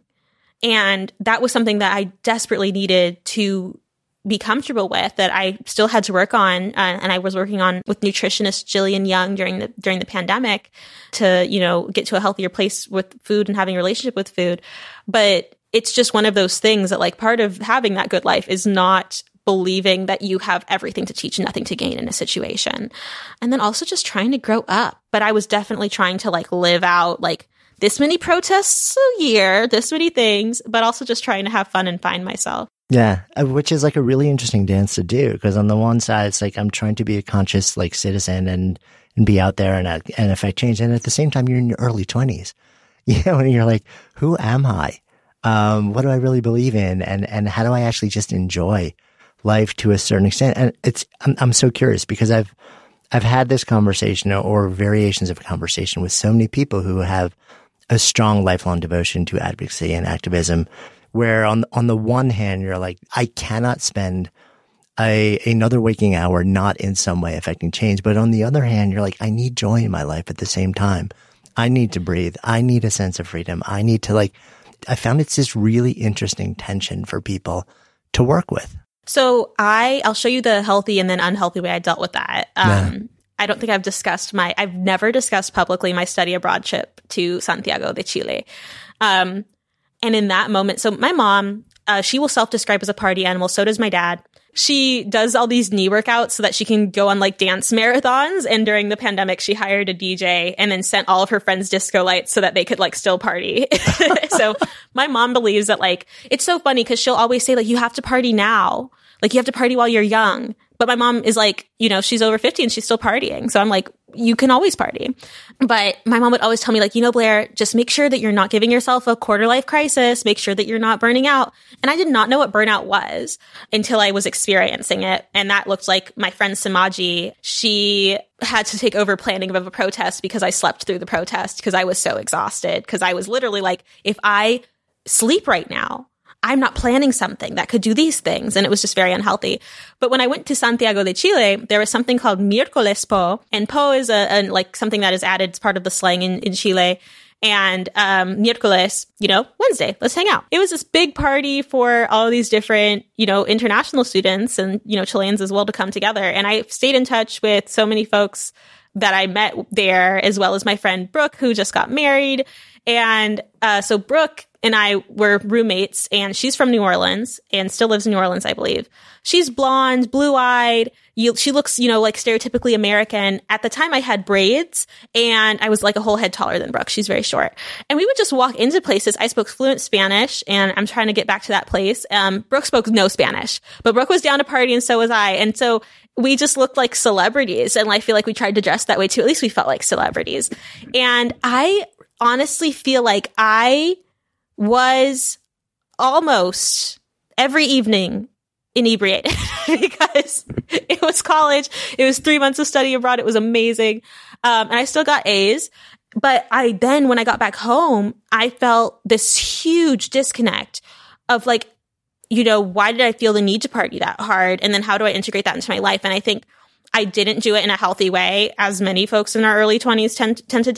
And that was something that I desperately needed to be comfortable with, that I still had to work on. Uh, and I was working on with nutritionist Jillian Young during the, during the pandemic to, you know, get to a healthier place with food and having a relationship with food. But it's just one of those things that, like, part of having that good life is not believing that you have everything to teach and nothing to gain in a situation. And then also just trying to grow up. But I was definitely trying to like live out like this many protests a year, this many things, but also just trying to have fun and find myself. Yeah, which is like a really interesting dance to do, because on the one side, it's like I'm trying to be a conscious like citizen and and be out there and uh, and affect change, and at the same time, you're in your early twenties, you know, and you're like, who am I? Um, what do I really believe in, and and how do I actually just enjoy life to a certain extent? And it's I'm I'm so curious because I've I've had this conversation or variations of a conversation with so many people who have a strong lifelong devotion to advocacy and activism, where on on the one hand, you're like, I cannot spend a another waking hour not in some way affecting change. But on the other hand, you're like, I need joy in my life at the same time. I need to breathe. I need a sense of freedom. I need to like, I found it's this really interesting tension for people to work with. So I, I'll show you the healthy and then unhealthy way I dealt with that. Um, yeah. I don't think I've discussed my, I've never discussed publicly my study abroad trip to Santiago de Chile. Um, And in that moment, so my mom, uh, she will self-describe as a party animal. So does my dad. She does all these knee workouts so that she can go on like dance marathons. And during the pandemic, she hired a D J and then sent all of her friends disco lights so that they could like still party. So my mom believes that like, it's so funny because she'll always say like, you have to party now. Like you have to party while you're young. But my mom is like, you know, she's over fifty and she's still partying. So I'm like, you can always party. But my mom would always tell me like, you know, Blair, just make sure that you're not giving yourself a quarter life crisis. Make sure that you're not burning out. And I did not know what burnout was until I was experiencing it. And that looked like my friend Samaji. She had to take over planning of a protest because I slept through the protest because I was so exhausted. Because I was literally like, if I sleep right now, I'm not planning something that could do these things. And it was just very unhealthy. But when I went to Santiago de Chile, there was something called Miércoles Po. And Po is a, a like something that is added as part of the slang in, in Chile. And um, Miércoles, you know, Wednesday, let's hang out. It was this big party for all of these different, you know, international students and, you know, Chileans as well to come together. And I stayed in touch with so many folks that I met there, as well as my friend Brooke, who just got married. And uh, so Brooke and I were roommates, and she's from New Orleans and still lives in New Orleans, I believe. She's blonde, blue-eyed. You, she looks, you know, like stereotypically American. At the time, I had braids, and I was like a whole head taller than Brooke. She's very short. And we would just walk into places. I spoke fluent Spanish, and I'm trying to get back to that place. Um, Brooke spoke no Spanish, but Brooke was down to party, and so was I. And so we just looked like celebrities, and I feel like we tried to dress that way too. At least we felt like celebrities. And I honestly feel like I was almost every evening inebriated because it was college. It was three months of study abroad. It was amazing. Um, and I still got A's. But I then, when I got back home, I felt this huge disconnect of like, you know, why did I feel the need to party that hard? And then how do I integrate that into my life? And I think I didn't do it in a healthy way, as many folks in our early twenties tend, tend to do.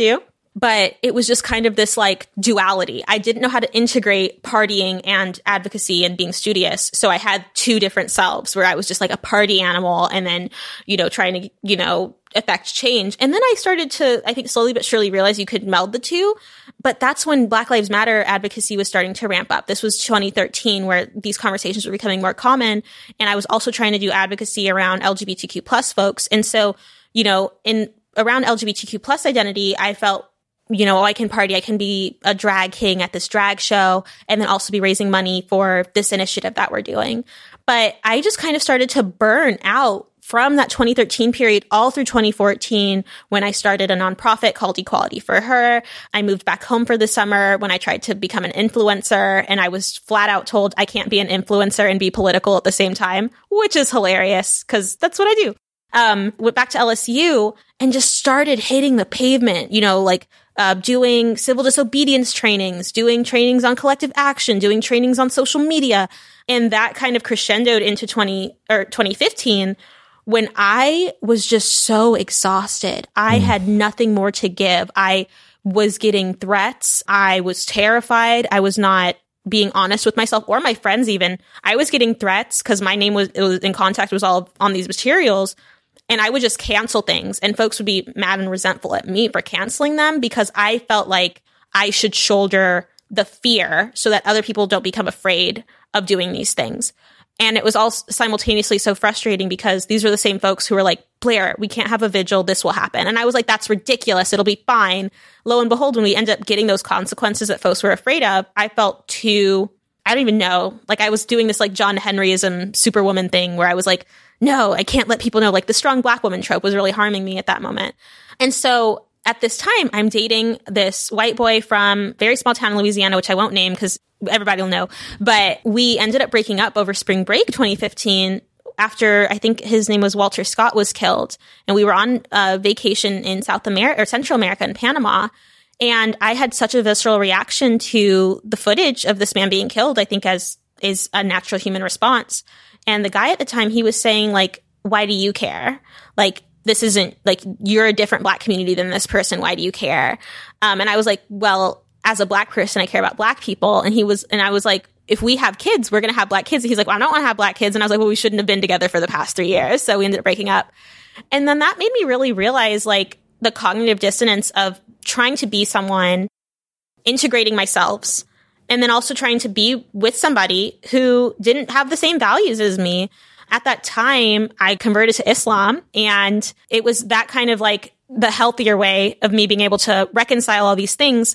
But it was just kind of this like duality. I didn't know how to integrate partying and advocacy and being studious. So I had two different selves where I was just like a party animal and then, you know, trying to, you know, affect change. And then I started to, I think slowly but surely realize you could meld the two. But that's when Black Lives Matter advocacy was starting to ramp up. This was twenty thirteen where these conversations were becoming more common. And I was also trying to do advocacy around L G B T Q plus folks. And so, you know, in around L G B T Q plus identity, I felt, you know, oh, I can party, I can be a drag king at this drag show, and then also be raising money for this initiative that we're doing. But I just kind of started to burn out from that twenty thirteen period all through twenty fourteen when I started a nonprofit called Equality for Her. I moved back home for the summer when I tried to become an influencer, and I was flat out told I can't be an influencer and be political at the same time, which is hilarious because that's what I do. Um, went back to L S U and just started hitting the pavement, you know, like Uh, doing civil disobedience trainings, doing trainings on collective action, doing trainings on social media. And that kind of crescendoed into twenty or twenty fifteen when I was just so exhausted. I mm. had nothing more to give. I was getting threats. I was terrified. I was not being honest with myself or my friends even. I was getting threats because my name was, it was in contact was all on these materials. And I would just cancel things and folks would be mad and resentful at me for canceling them because I felt like I should shoulder the fear so that other people don't become afraid of doing these things. And it was all simultaneously so frustrating because these were the same folks who were like, Blair, we can't have a vigil. This will happen. And I was like, that's ridiculous. It'll be fine. Lo and behold, when we ended up getting those consequences that folks were afraid of, I felt too, I don't even know. Like I was doing this like John Henryism superwoman thing where I was like, no, I can't let people know. Like the strong Black woman trope was really harming me at that moment. And so at this time, I'm dating this white boy from very small town in Louisiana, which I won't name because everybody will know. But we ended up breaking up over spring break twenty fifteen after I think his name was Walter Scott was killed. And we were on a vacation in South America or Central America in Panama. And I had such a visceral reaction to the footage of this man being killed, I think as is a natural human response. And the guy at the time, he was saying, like, why do you care? Like, this isn't, like, you're a different Black community than this person. Why do you care? Um, and I was like, well, as a Black person, I care about Black people. And he was, and I was like, if we have kids, we're going to have Black kids. And he's like, well, I don't want to have Black kids. And I was like, well, we shouldn't have been together for the past three years. So we ended up breaking up. And then that made me really realize, like, the cognitive dissonance of trying to be someone, integrating myself, and then also trying to be with somebody who didn't have the same values as me. At that time, I converted to Islam, and it was that kind of like the healthier way of me being able to reconcile all these things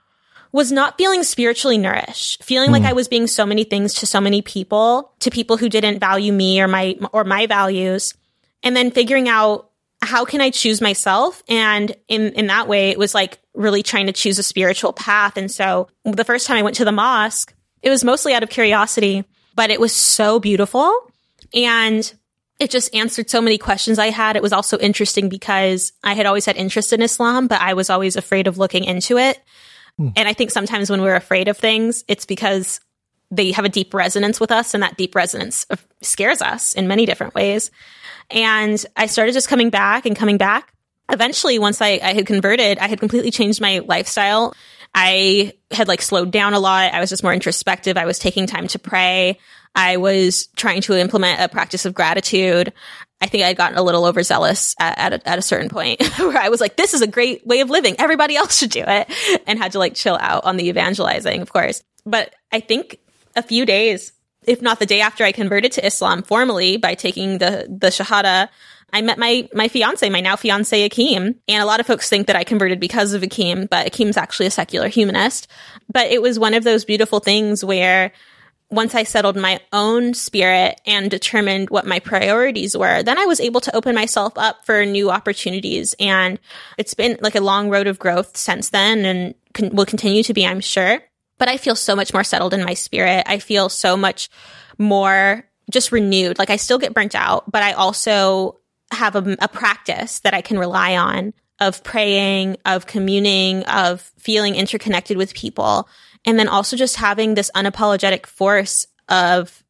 was not feeling spiritually nourished, feeling mm. like I was being so many things to so many people, to people who didn't value me or my, or my values. And then figuring out, how can I choose myself? And in, in that way, it was like really trying to choose a spiritual path. And so the first time I went to the mosque, it was mostly out of curiosity, but it was so beautiful. And it just answered so many questions I had. It was also interesting because I had always had interest in Islam, but I was always afraid of looking into it. Mm. And I think sometimes when we're afraid of things, it's because they have a deep resonance with us, and that deep resonance scares us in many different ways. And I started just coming back and coming back. Eventually, once I, I had converted, I had completely changed my lifestyle. I had like slowed down a lot. I was just more introspective. I was taking time to pray. I was trying to implement a practice of gratitude. I think I had gotten a little overzealous at, at, a, at a certain point where I was like, this is a great way of living. Everybody else should do it, and had to like chill out on the evangelizing, of course. But I think a few days, if not the day after I converted to Islam formally by taking the, the Shahada, I met my, my fiance, my now fiance, Akeem. And a lot of folks think that I converted because of Akeem, but Akeem's actually a secular humanist. But it was one of those beautiful things where once I settled my own spirit and determined what my priorities were, then I was able to open myself up for new opportunities. And it's been like a long road of growth since then, and con- will continue to be, I'm sure. But I feel so much more settled in my spirit. I feel so much more just renewed. Like I still get burnt out, but I also have a, a practice that I can rely on of praying, of communing, of feeling interconnected with people. And then also just having this unapologetic force of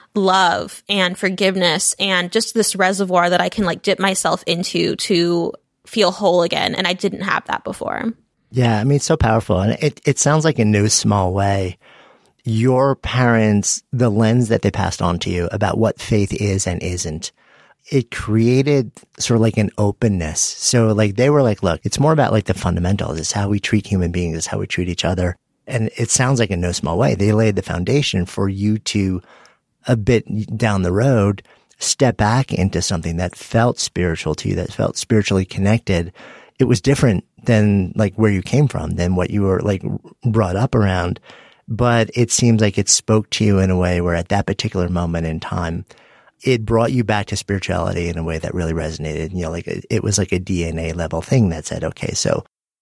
love and forgiveness and just this reservoir that I can like dip myself into to feel whole again. And I didn't have that before. Yeah, I mean, it's so powerful. And it, it sounds like in no small way, your parents, the lens that they passed on to you about what faith is and isn't, it created sort of like an openness. So like they were like, look, it's more about like the fundamentals. It's how we treat human beings. It's how we treat each other. And it sounds like in no small way, they laid the foundation for you to, a bit down the road, step back into something that felt spiritual to you, that felt spiritually connected. It was different than like where you came from, than what you were like brought up around. But it seems like it spoke to you in a way where at that particular moment in time, it brought you back to spirituality in a way that really resonated. You know, like it, it was like a D N A level thing that said, okay, so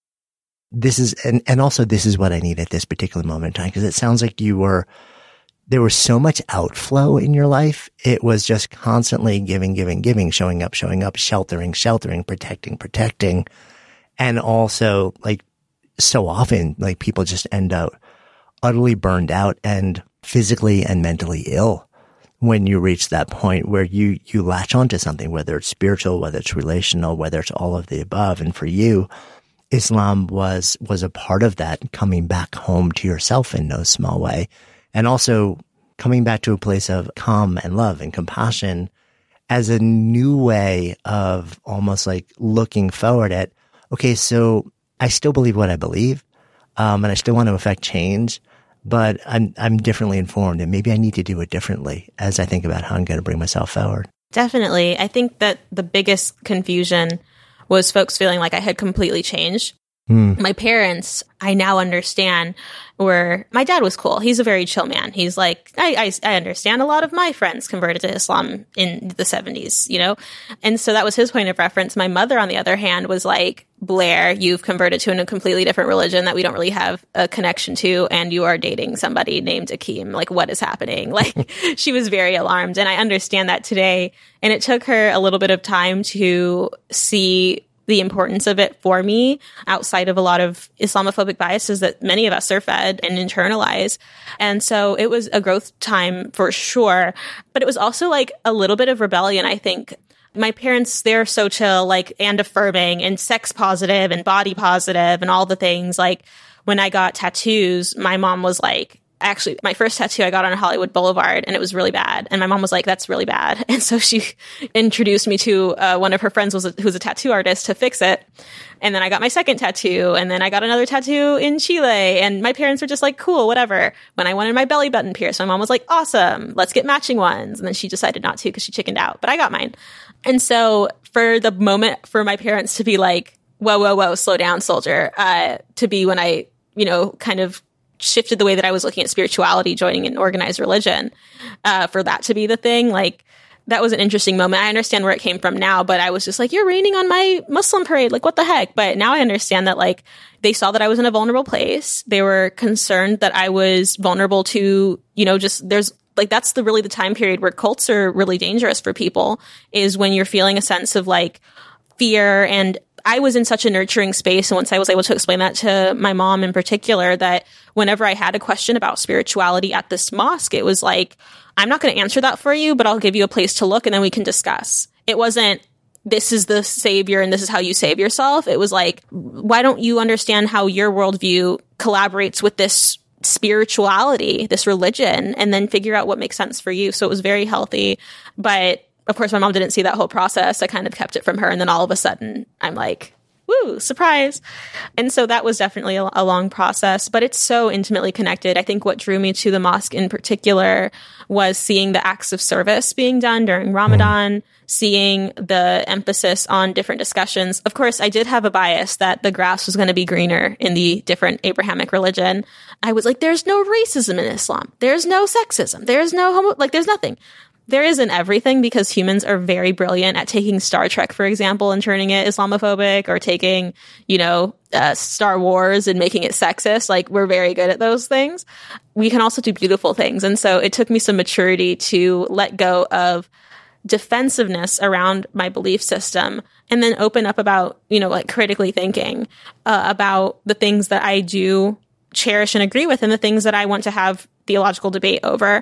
this is, and, and also this is what I need at this particular moment in time. Cause it sounds like you were, there was so much outflow in your life. It was just constantly giving, giving, giving, showing up, showing up, sheltering, sheltering, protecting, protecting. And also like so often, like people just end up utterly burned out and physically and mentally ill when you reach that point where you, you latch onto something, whether it's spiritual, whether it's relational, whether it's all of the above. And for you, Islam was, was a part of that, coming back home to yourself in no small way. And also coming back to a place of calm and love and compassion as a new way of almost like looking forward at, okay, so I still believe what I believe, um, and I still want to affect change, but I'm, I'm differently informed, and maybe I need to do it differently as I think about how I'm going to bring myself forward. Definitely. I think that the biggest confusion was folks feeling like I had completely changed. Mm. My parents, I now understand, were, my dad was cool. He's a very chill man. He's like, I, I, I understand a lot of my friends converted to Islam in the seventies, you know? And so that was his point of reference. My mother, on the other hand, was like, Blair, you've converted to a completely different religion that we don't really have a connection to, and you are dating somebody named Akeem. Like, what is happening? Like, she was very alarmed. And I understand that today. And it took her a little bit of time to see the importance of it for me outside of a lot of Islamophobic biases that many of us are fed and internalize. And so it was a growth time for sure. But it was also like a little bit of rebellion, I think. My parents, they're so chill, like, and affirming and sex positive and body positive and all the things. Like, when I got tattoos, my mom was like, actually, my first tattoo I got on Hollywood Boulevard, and it was really bad. And my mom was like, that's really bad. And so she introduced me to uh, one of her friends was a, who's a tattoo artist to fix it. And then I got my second tattoo, and then I got another tattoo in Chile. And my parents were just like, cool, whatever. When I wanted my belly button pierced, my mom was like, awesome, let's get matching ones. And then she decided not to because she chickened out, but I got mine. And so for the moment for my parents to be like, whoa, whoa, whoa, slow down, soldier, uh, to be when I, you know, kind of shifted the way that I was looking at spirituality, joining an organized religion, uh, for that to be the thing, like, that was an interesting moment. I understand where it came from now, but I was just like, you're raining on my Muslim parade. Like, what the heck? But now I understand that, like, they saw that I was in a vulnerable place. They were concerned that I was vulnerable to, you know, just there's like, that's the really the time period where cults are really dangerous for people, is when you're feeling a sense of like fear. And I was in such a nurturing space. And once I was able to explain that to my mom in particular, that whenever I had a question about spirituality at this mosque, it was like, I'm not going to answer that for you, but I'll give you a place to look and then we can discuss. It wasn't, this is the savior and this is how you save yourself. It was like, why don't you understand how your worldview collaborates with this spirituality, this religion, and then figure out what makes sense for you. So it was very healthy. But of course, my mom didn't see that whole process. I kind of kept it from her. And then all of a sudden, I'm like, woo, surprise. And so that was definitely a, a long process, but it's so intimately connected. I think what drew me to the mosque in particular was seeing the acts of service being done during Ramadan, seeing the emphasis on different discussions. Of course, I did have a bias that the grass was going to be greener in the different Abrahamic religion. I was like, there's no racism in Islam. There's no sexism. There's no homo, like there's nothing. There is in everything, because humans are very brilliant at taking Star Trek, for example, and turning it Islamophobic, or taking, you know, uh, Star Wars and making it sexist. Like, we're very good at those things. We can also do beautiful things. And so it took me some maturity to let go of defensiveness around my belief system and then open up about, you know, like critically thinking uh, about the things that I do cherish and agree with and the things that I want to have theological debate over.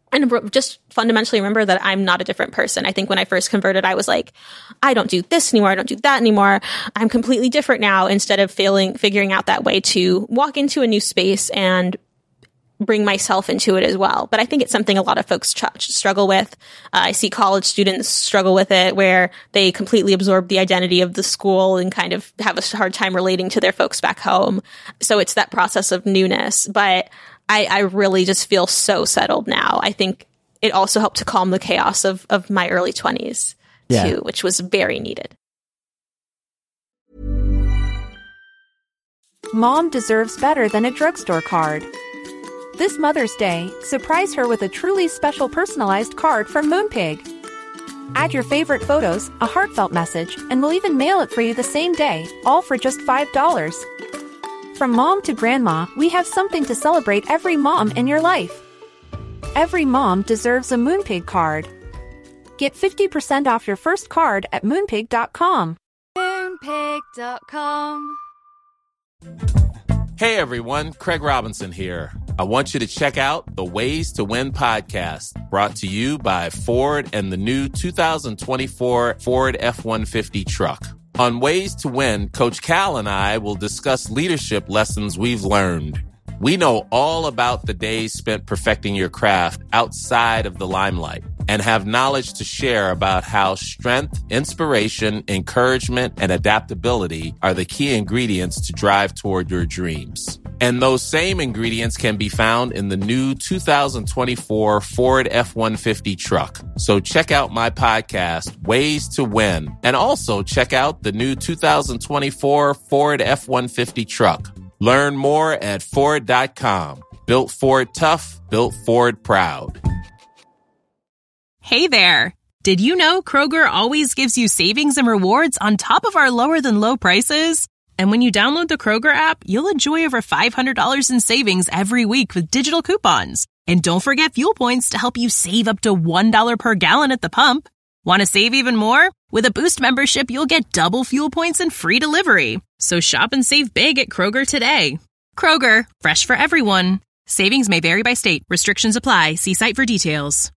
And just fundamentally remember that I'm not a different person. I think when I first converted, I was like, I don't do this anymore. I don't do that anymore. I'm completely different now, instead of failing, figuring out that way to walk into a new space and bring myself into it as well. But I think it's something a lot of folks tr- struggle with. Uh, I see college students struggle with it, where they completely absorb the identity of the school and kind of have a hard time relating to their folks back home. So it's that process of newness. But I, I really just feel so settled now. I think it also helped to calm the chaos of, of my early twenties yeah. too, which was very needed. Mom deserves better than a drugstore card. This Mother's Day, surprise her with a truly special personalized card from Moonpig. Add your favorite photos, a heartfelt message, and we'll even mail it for you the same day, all for just five dollars. From mom to grandma, we have something to celebrate every mom in your life. Every mom deserves a Moonpig card. Get fifty percent off your first card at moonpig dot com. moonpig dot com. Hey everyone, Craig Robinson here. I want you to check out the Ways to Win podcast, brought to you by Ford and the new two thousand twenty-four Ford F one fifty truck. On Ways to Win, Coach Cal and I will discuss leadership lessons we've learned. We know all about the days spent perfecting your craft outside of the limelight, and have knowledge to share about how strength, inspiration, encouragement, and adaptability are the key ingredients to drive toward your dreams. And those same ingredients can be found in the new two thousand twenty-four Ford F one fifty truck. So check out my podcast, Ways to Win, and also check out the new two thousand twenty-four Ford F one fifty truck. Learn more at Ford dot com. Built Ford tough, built Ford proud. Hey there. Did you know Kroger always gives you savings and rewards on top of our lower than low prices? And when you download the Kroger app, you'll enjoy over five hundred dollars in savings every week with digital coupons. And don't forget fuel points to help you save up to one dollar per gallon at the pump. Want to save even more? With a Boost membership, you'll get double fuel points and free delivery. So shop and save big at Kroger today. Kroger, fresh for everyone. Savings may vary by state. Restrictions apply. See site for details.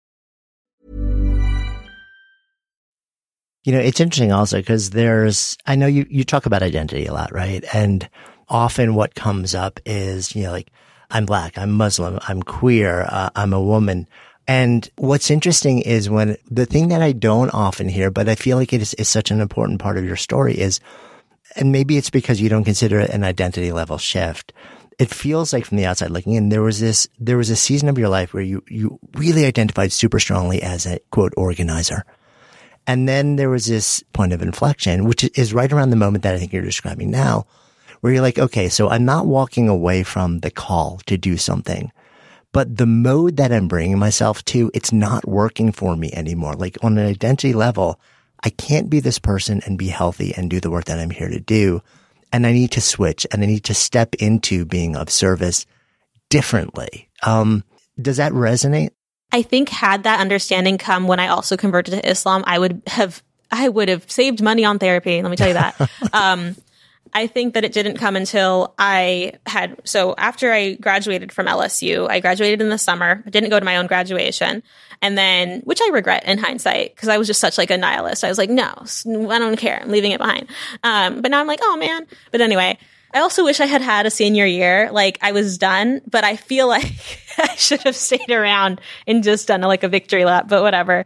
You know, it's interesting also because there's, I know you, you talk about identity a lot, right? And often what comes up is, you know, like, I'm Black, I'm Muslim, I'm queer, uh, I'm a woman. And what's interesting is when the thing that I don't often hear, but I feel like it is, is such an important part of your story is, and maybe it's because you don't consider it an identity level shift. It feels like from the outside looking in, there was this, there was a season of your life where you, you really identified super strongly as a quote organizer. And then there was this point of inflection, which is right around the moment that I think you're describing now, where you're like, okay, so I'm not walking away from the call to do something, but the mode that I'm bringing myself to, it's not working for me anymore. Like on an identity level, I can't be this person and be healthy and do the work that I'm here to do. And I need to switch and I need to step into being of service differently. Um, does that resonate? I think had that understanding come when I also converted to Islam, I would have, I would have saved money on therapy. Let me tell you that. um, I think that it didn't come until I had, so after I graduated from L S U, I graduated in the summer. I didn't go to my own graduation. And then, which I regret in hindsight, because I was just such like a nihilist. I was like, no, I don't care. I'm leaving it behind. Um, but now I'm like, oh man. But anyway, I also wish I had had a senior year. Like I was done, but I feel like I should have stayed around and just done like a victory lap, but whatever.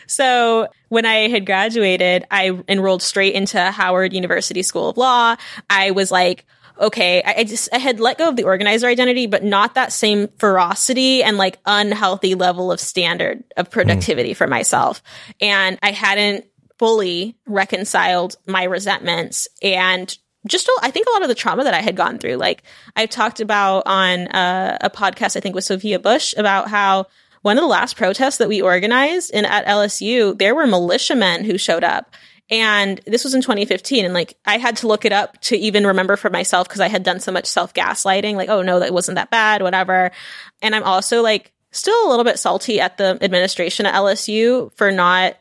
So when I had graduated, I enrolled straight into Howard University School of Law. I was like, okay, I, I just, I had let go of the organizer identity, but not that same ferocity and like unhealthy level of standard of productivity mm. for myself. And I hadn't fully reconciled my resentments and just, I think a lot of the trauma that I had gone through. Like I've talked about on uh, a podcast, I think with Sophia Bush, about how one of the last protests that we organized in at L S U, there were militiamen who showed up. And this was in twenty fifteen. And like, I had to look it up to even remember for myself because I had done so much self-gaslighting. Like, oh no, that wasn't that bad, whatever. And I'm also like still a little bit salty at the administration at L S U for not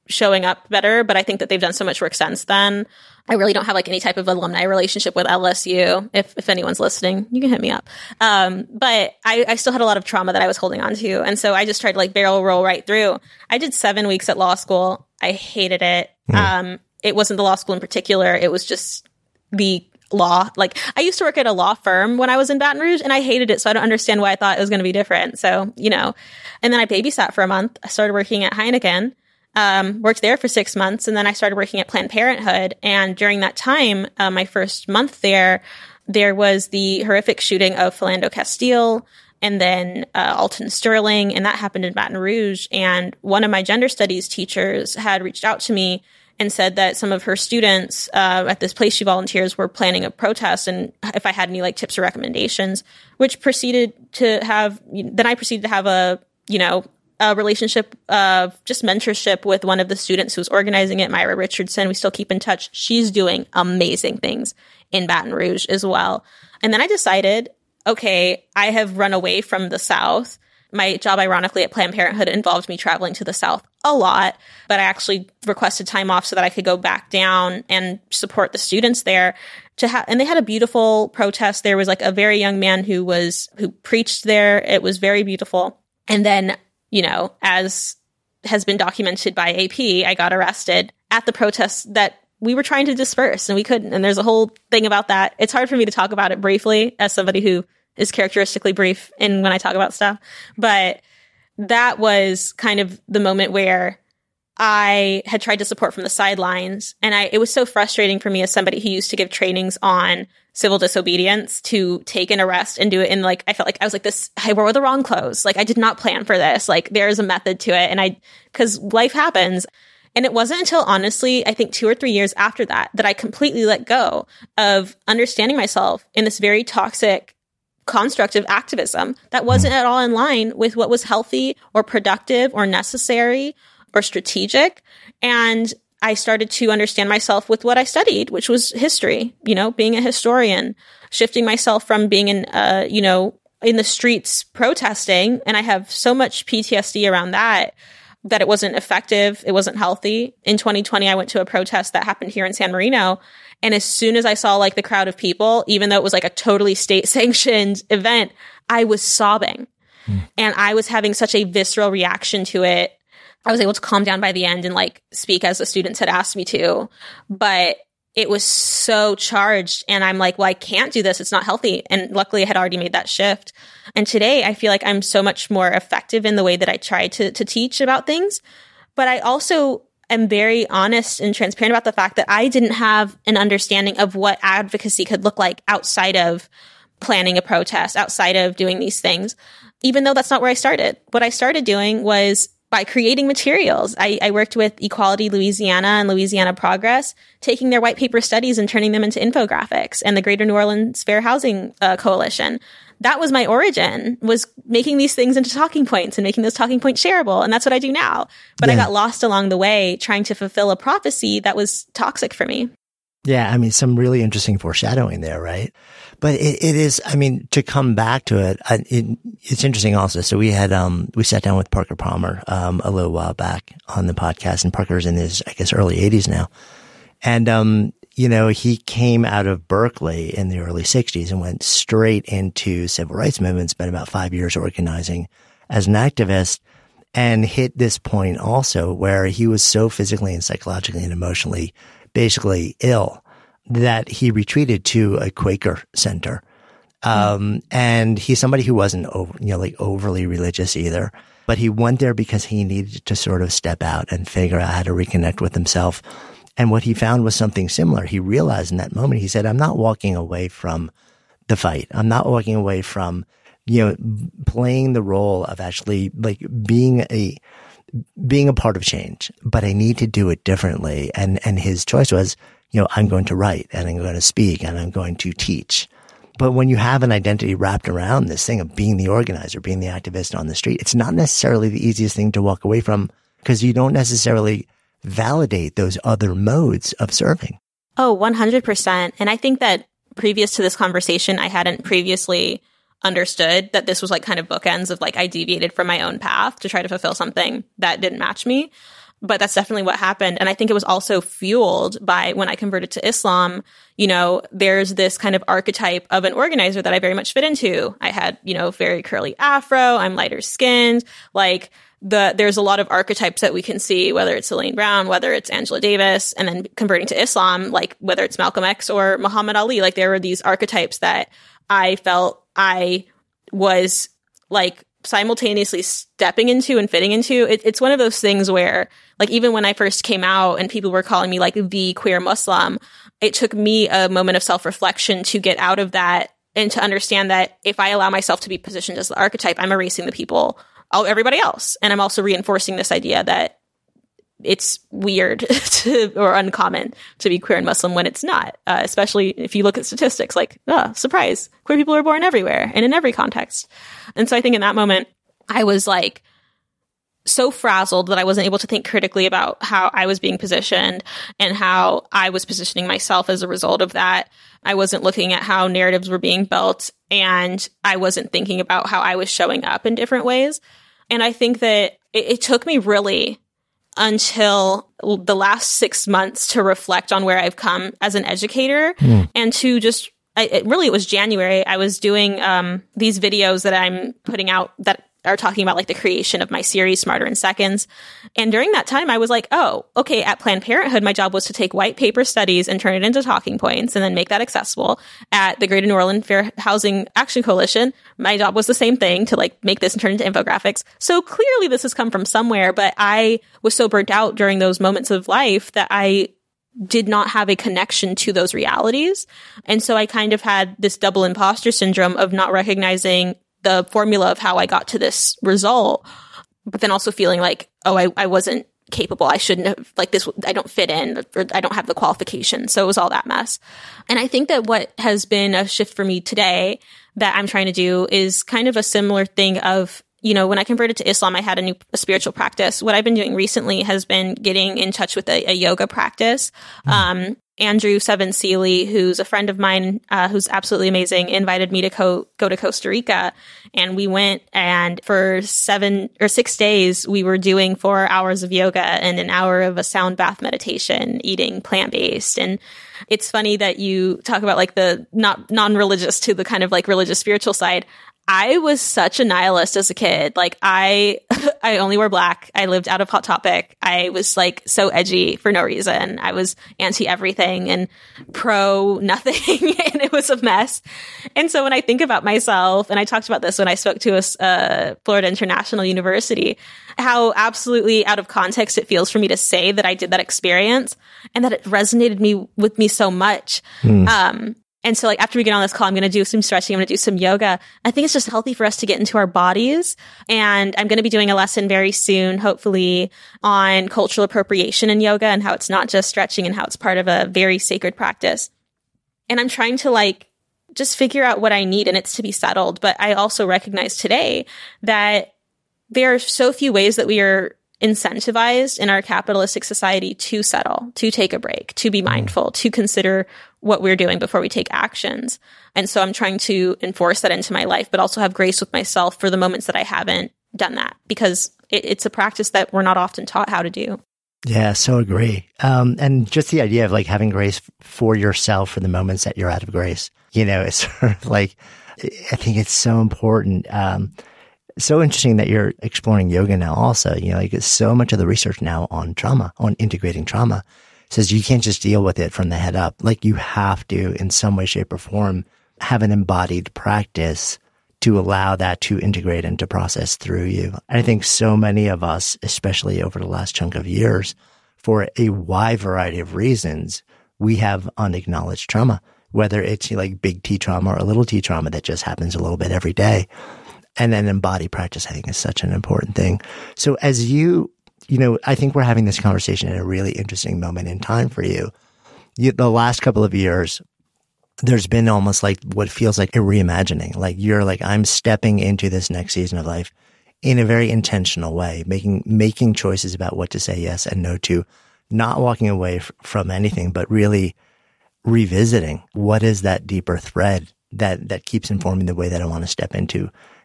showing up better, but I think that they've done so much work since then. I really don't have like any type of alumni relationship with L S U. If if anyone's listening, you can hit me up. Um, but I, I still had a lot of trauma that I was holding on to. And so I just tried to like barrel roll right through. I did seven weeks at law school. I hated it. Mm. Um, it wasn't the law school in particular. It was just the law. Like I used to work at a law firm when I was in Baton Rouge and I hated it. So I don't understand why I thought it was going to be different. So, you know, and then I babysat for a month. I started working at Heineken. Um, worked there for six months. And then I started working at Planned Parenthood. And during that time, uh, my first month there, there was the horrific shooting of Philando Castile and then uh, Alton Sterling. And that happened in Baton Rouge. And one of my gender studies teachers had reached out to me and said that some of her students uh, at this place she volunteers were planning a protest. And if I had any like tips or recommendations, which proceeded to have, then I proceeded to have a, you know, a relationship of just mentorship with one of the students who's organizing it, Myra Richardson. We still keep in touch. She's doing amazing things in Baton Rouge as well. And then I decided, okay, I have run away from the South. My job, ironically, at Planned Parenthood involved me traveling to the South a lot, but I actually requested time off so that I could go back down and support the students there. To ha- and they had a beautiful protest. There was like a very young man who was who preached there. It was very beautiful. And then, you know, as has been documented by A P, I got arrested at the protests that we were trying to disperse and we couldn't. And there's a whole thing about that. It's hard for me to talk about it briefly as somebody who is characteristically brief in when I talk about stuff. But that was kind of the moment where I had tried to support from the sidelines. And I, it was so frustrating for me as somebody who used to give trainings on civil disobedience to take an arrest and do it in like, I felt like I was like this, I wore the wrong clothes. Like I did not plan for this. Like there's a method to it. And I, cause life happens. And it wasn't until honestly, I think two or three years after that, that I completely let go of understanding myself in this very toxic construct of activism that wasn't at all in line with what was healthy or productive or necessary or strategic. And I started to understand myself with what I studied, which was history, you know, being a historian, shifting myself from being in, uh, you know, in the streets protesting. And I have so much P T S D around that, that it wasn't effective. It wasn't healthy. In twenty twenty, I went to a protest that happened here in San Marino. And as soon as I saw like the crowd of people, even though it was like a totally state sanctioned event, I was sobbing mm. and I was having such a visceral reaction to it. I was able to calm down by the end and like speak as the students had asked me to, but it was so charged. And I'm like, well, I can't do this. It's not healthy. And luckily I had already made that shift. And today I feel like I'm so much more effective in the way that I try to, to teach about things. But I also am very honest and transparent about the fact that I didn't have an understanding of what advocacy could look like outside of planning a protest, outside of doing these things, even though that's not where I started. What I started doing was by creating materials. I, I worked with Equality Louisiana and Louisiana Progress, taking their white paper studies and turning them into infographics, and the Greater New Orleans Fair Housing uh, Coalition. That was my origin, was making these things into talking points and making those talking points shareable. And that's what I do now. But yeah. I got lost along the way trying to fulfill a prophecy that was toxic for me. Yeah, I mean, some really interesting foreshadowing there, right? But it, it is, I mean, to come back to it, it, it's interesting also. So we had, um, we sat down with Parker Palmer, um, a little while back on the podcast, and Parker's in his, I guess, early eighties now. And, um, you know, he came out of Berkeley in the early sixties and went straight into civil rights movement, spent about five years organizing as an activist, and hit this point also where he was so physically and psychologically and emotionally basically ill that he retreated to a Quaker center. Um, mm. and he's somebody who wasn't over, you know, like overly religious either, but he went there because he needed to sort of step out and figure out how to reconnect with himself. And what he found was something similar. He realized in that moment, he said, I'm not walking away from the fight. I'm not walking away from, you know, playing the role of actually like being a, being a part of change, but I need to do it differently. And, and his choice was, you know, I'm going to write and I'm going to speak and I'm going to teach. But when you have an identity wrapped around this thing of being the organizer, being the activist on the street, it's not necessarily the easiest thing to walk away from because you don't necessarily validate those other modes of serving. Oh, one hundred percent. And I think that previous to this conversation, I hadn't previously understood that this was like kind of bookends of like I deviated from my own path to try to fulfill something that didn't match me. but that's definitely what happened. And I think it was also fueled by when I converted to Islam, you know, there's this kind of archetype of an organizer that I very much fit into. I had, you know, very curly afro, I'm lighter skinned, like the, there's a lot of archetypes that we can see, whether it's Elaine Brown, whether it's Angela Davis, and then converting to Islam, like whether it's Malcolm X or Muhammad Ali, like there were these archetypes that I felt I was like simultaneously stepping into and fitting into. It, it's one of those things where, like, even when I first came out and people were calling me like the queer Muslim, it took me a moment of self-reflection to get out of that and to understand that if I allow myself to be positioned as the archetype, I'm erasing the people, all, everybody else. And I'm also reinforcing this idea that it's weird to, or uncommon to be queer and Muslim when it's not, uh, especially if you look at statistics like, oh, surprise, queer people are born everywhere and in every context. And so I think in that moment, I was like so frazzled that I wasn't able to think critically about how I was being positioned and how I was positioning myself as a result of that. I wasn't looking at how narratives were being built, and I wasn't thinking about how I was showing up in different ways. And I think that it, it took me really until the last six months to reflect on where I've come as an educator mm. and to just, I, it really, it was January. I was doing um, these videos that I'm putting out that are talking about like the creation of my series, Smarter in Seconds. And during that time, I was like, oh, okay, at Planned Parenthood, my job was to take white paper studies and turn it into talking points and then make that accessible. At the Greater New Orleans Fair Housing Action Coalition, my job was the same thing, to like make this and turn it into infographics. So clearly this has come from somewhere, but I was so burnt out during those moments of life that I did not have a connection to those realities. And so I kind of had this double imposter syndrome of not recognizing the formula of how I got to this result, but then also feeling like, oh, I, I wasn't capable. I shouldn't have, like this, I don't fit in, or I don't have the qualifications. So it was all that mess. And I think that what has been a shift for me today that I'm trying to do is kind of a similar thing of, you know, when I converted to Islam, I had a new a spiritual practice. What I've been doing recently has been getting in touch with a, a yoga practice. Mm. Um, Andrew Seven Seeley, who's a friend of mine, uh, who's absolutely amazing, invited me to co- go to Costa Rica. And we went, and for seven or six days, we were doing four hours of yoga and an hour of a sound bath meditation, eating plant-based. And it's funny that you talk about like the not non-religious to the kind of like religious spiritual side. I was such a nihilist as a kid. Like I, I only wore black. I lived out of Hot Topic. I was like so edgy for no reason. I was anti everything and pro nothing. And it was a mess. And so when I think about myself, and I talked about this when I spoke to a uh, Florida International University, how absolutely out of context it feels for me to say that I did that experience and that it resonated me with me so much. Mm. Um, And so like after we get on this call, I'm going to do some stretching. I'm going to do some yoga. I think it's just healthy for us to get into our bodies. And I'm going to be doing a lesson very soon, hopefully, on cultural appropriation in yoga and how it's not just stretching and how it's part of a very sacred practice. And I'm trying to like just figure out what I need, and it's to be settled. But I also recognize today that there are so few ways that we are incentivized in our capitalistic society to settle, to take a break, to be mindful, to consider what we're doing before we take actions. And so I'm trying to enforce that into my life, but also have grace with myself for the moments that I haven't done that, because it, it's a practice that we're not often taught how to do. Yeah, so agree. Um, and just the idea of like having grace for yourself for the moments that you're out of grace, you know, it's sort of like, I think it's so important. Um, So interesting that you're exploring yoga now also. You know, like it's so much of the research now on trauma, on integrating trauma, says you can't just deal with it from the head up. Like you have to, in some way, shape, or form, have an embodied practice to allow that to integrate and to process through you. And I think so many of us, especially over the last chunk of years, for a wide variety of reasons, we have unacknowledged trauma, whether it's like big T trauma or little T trauma that just happens a little bit every day. And then embodied practice, I think, is such an important thing. So as you, you know, I think we're having this conversation at a really interesting moment in time for you. you. The last couple of years, there's been almost like what feels like a reimagining. Like you're like, I'm stepping into this next season of life in a very intentional way, making, making choices about what to say yes and no to, not walking away f- from anything, but really revisiting what is that deeper thread that, that keeps informing the way that I want to step into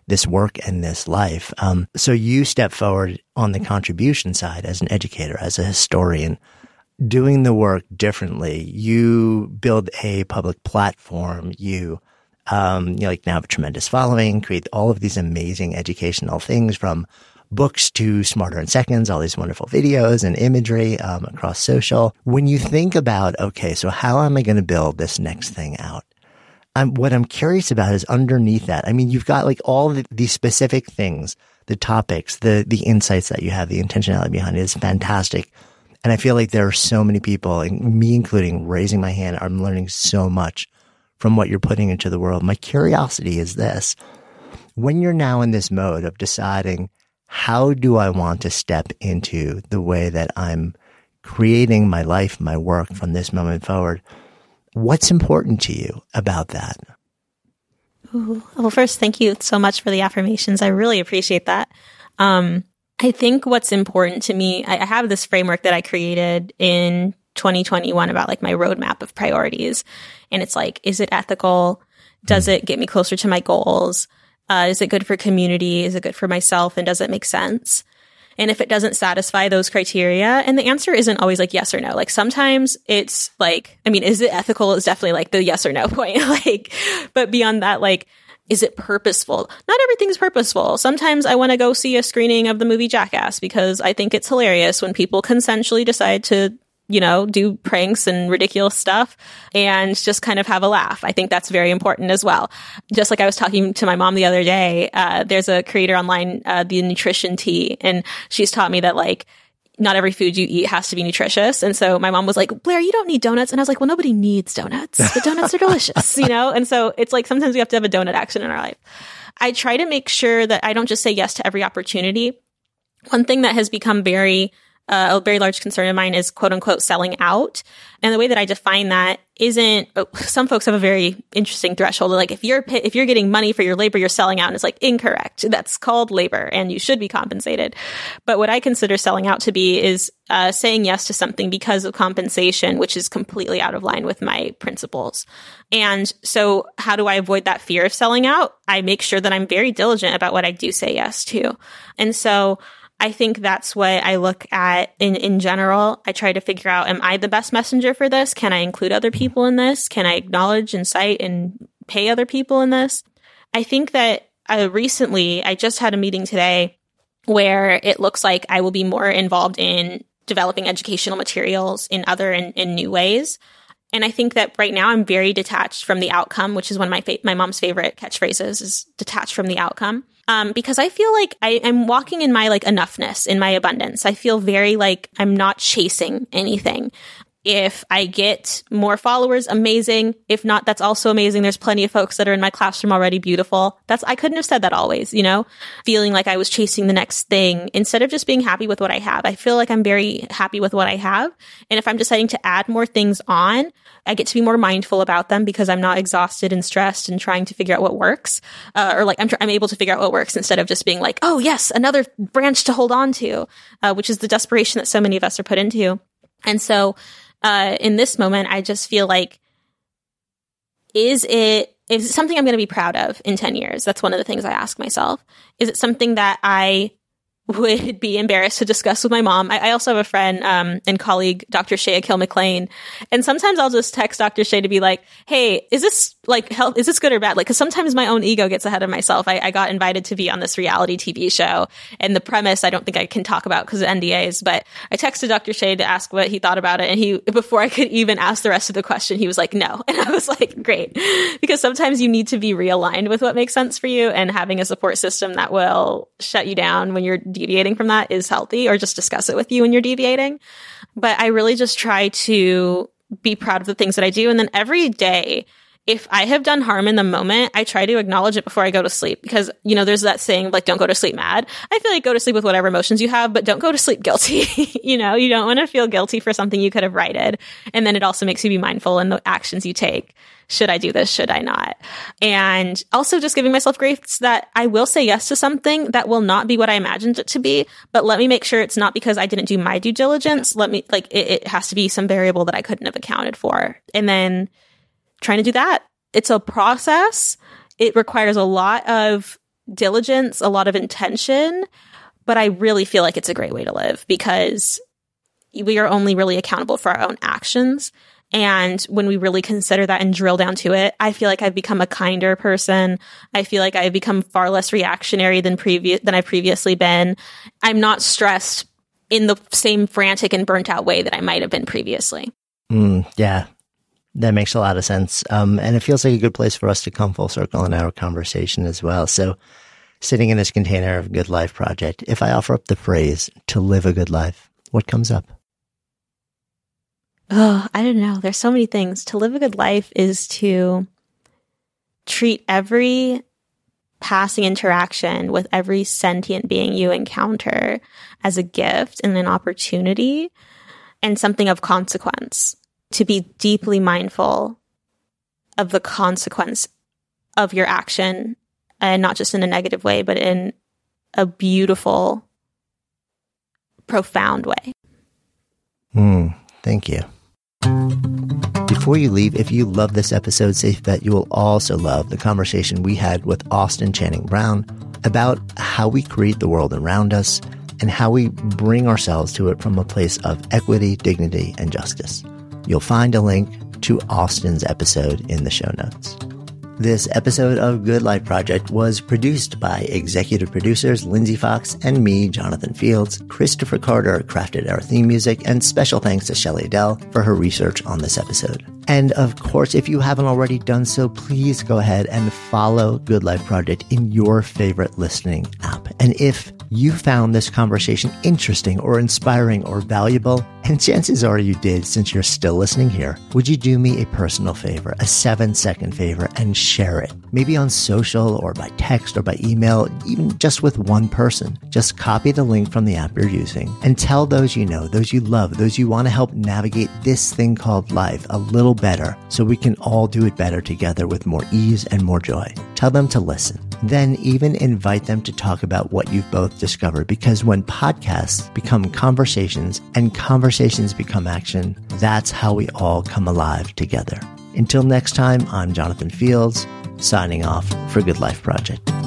this work and this life. Um, so you step forward on the contribution side as an educator, as a historian, doing the work differently. You build a public platform. You, um, you like now have a tremendous following, create all of these amazing educational things from books to Smarter in Seconds, all these wonderful videos and imagery um, across social. When you think about, okay, so how am I going to build this next thing out? I'm, what I'm curious about is underneath that. I mean, you've got like all the, these specific things, the topics, the the insights that you have, the intentionality behind it is fantastic. And I feel like there are so many people, and me including, raising my hand. I'm learning so much from what you're putting into the world. My curiosity is this. When you're now in this mode of deciding, how do I want to step into the way that I'm creating my life, my work from this moment forward? What's important to you about that? Ooh, well, first, thank you so much for the affirmations. I really appreciate that. Um, I think what's important to me, I, I have this framework that I created in twenty twenty-one about like my roadmap of priorities. And it's like, is it ethical? Does mm. it get me closer to my goals? Uh, is it good for community? Is it good for myself? And does it make sense? And if it doesn't satisfy those criteria, and the answer isn't always like yes or no. Like sometimes it's like, I mean, is it ethical is definitely like the yes or no point. Like, but beyond that, like, is it purposeful? Not everything's purposeful. Sometimes I want to go see a screening of the movie Jackass because I think it's hilarious when people consensually decide to, you know, do pranks and ridiculous stuff and just kind of have a laugh. I think that's very important as well. Just like I was talking to my mom the other day, uh, there's a creator online, uh, the Nutrition Tea, and she's taught me that like, not every food you eat has to be nutritious. And so my mom was like, Blair, you don't need donuts. And I was like, well, nobody needs donuts, but donuts are delicious, you know? And so it's like, sometimes we have to have a donut action in our life. I try to make sure that I don't just say yes to every opportunity. One thing that has become very Uh, a very large concern of mine is quote unquote selling out. And the way that I define that isn't, some folks have a very interesting threshold. Like if you're, if you're getting money for your labor, you're selling out. And it's like incorrect. That's called labor and you should be compensated. But what I consider selling out to be is uh, saying yes to something because of compensation, which is completely out of line with my principles. And so how do I avoid that fear of selling out? I make sure that I'm very diligent about what I do say yes to. And so I think that's what I look at in, in general. I try to figure out, am I the best messenger for this? Can I include other people in this? Can I acknowledge and cite and pay other people in this? I think that uh, recently, I just had a meeting today where it looks like I will be more involved in developing educational materials in other and in new ways. And I think that right now I'm very detached from the outcome, which is one of my fa- my mom's favorite catchphrases is detached from the outcome. Um, because I feel like I, I'm walking in my like enoughness, in my abundance. I feel very like I'm not chasing anything. If I get more followers, amazing. If not, that's also amazing. There's plenty of folks that are in my classroom already beautiful. That's, I couldn't have said that always, you know, feeling like I was chasing the next thing instead of just being happy with what I have. I feel like I'm very happy with what I have. And if I'm deciding to add more things on, I get to be more mindful about them because I'm not exhausted and stressed and trying to figure out what works. Uh, or like I'm, tr- I'm able to figure out what works instead of just being like, oh yes, another branch to hold on to, uh, which is the desperation that so many of us are put into. And so, Uh, in this moment, I just feel like, is it, is it something I'm going to be proud of in ten years? That's one of the things I ask myself. Is it something that I would be embarrassed to discuss with my mom? I, I also have a friend um, and colleague, Doctor Shay Akil McLean. And sometimes I'll just text Doctor Shay to be like, hey, is this like, help, is this good or bad? Like, cause sometimes my own ego gets ahead of myself. I, I got invited to be on this reality T V show and the premise I don't think I can talk about because of N D As, but I texted Doctor Shay to ask what he thought about it. And he, before I could even ask the rest of the question, he was like, no. And I was like, great. Because sometimes you need to be realigned with what makes sense for you, and having a support system that will shut you down when you're deviating from that is healthy, or just discuss it with you when you're deviating. But I really just try to be proud of the things that I do. And then every day, if I have done harm in the moment, I try to acknowledge it before I go to sleep. Because, you know, there's that saying, like, don't go to sleep mad. I feel like go to sleep with whatever emotions you have, but don't go to sleep guilty. You know, you don't want to feel guilty for something you could have righted. And then it also makes you be mindful in the actions you take. Should I do this? Should I not? And also just giving myself grace that I will say yes to something that will not be what I imagined it to be, but let me make sure it's not because I didn't do my due diligence. Let me, like, it, it has to be some variable that I couldn't have accounted for. And then trying to do that. It's a process. It requires a lot of diligence, a lot of intention, but I really feel like it's a great way to live because we are only really accountable for our own actions. And when we really consider that and drill down to it, I feel like I've become a kinder person. I feel like I've become far less reactionary than previous than I've previously been. I'm not stressed in the same frantic and burnt out way that I might have been previously. Mm, yeah, that makes a lot of sense. Um, and it feels like a good place for us to come full circle in our conversation as well. So sitting in this container of Good Life Project, if I offer up the phrase to live a good life, what comes up? Oh, I don't know. There's so many things. To live a good life is to treat every passing interaction with every sentient being you encounter as a gift and an opportunity and something of consequence. To be deeply mindful of the consequence of your action, and not just in a negative way, but in a beautiful, profound way. Hmm. Thank you. Before you leave, if you love this episode, safe bet you will also love the conversation we had with Austin Channing Brown about how we create the world around us and how we bring ourselves to it from a place of equity, dignity, and justice. You'll find a link to Austin's episode in the show notes. This episode of Good Life Project was produced by executive producers Lindsay Fox and me, Jonathan Fields. Christopher Carter crafted our theme music, and special thanks to Shelley Adele for her research on this episode. And of course, if you haven't already done so, please go ahead and follow Good Life Project in your favorite listening app. And if you found this conversation interesting or inspiring or valuable, and chances are you did since you're still listening here, would you do me a personal favor, a seven second favor, and share it? Maybe on social or by text or by email, even just with one person. Just copy the link from the app you're using and tell those you know, those you love, those you want to help navigate this thing called life a little better so we can all do it better together with more ease and more joy. Tell them to listen. Then even invite them to talk about what you've both discovered, because when podcasts become conversations and conversations become action, that's how we all come alive together. Until next time, I'm Jonathan Fields, signing off for Good Life Project.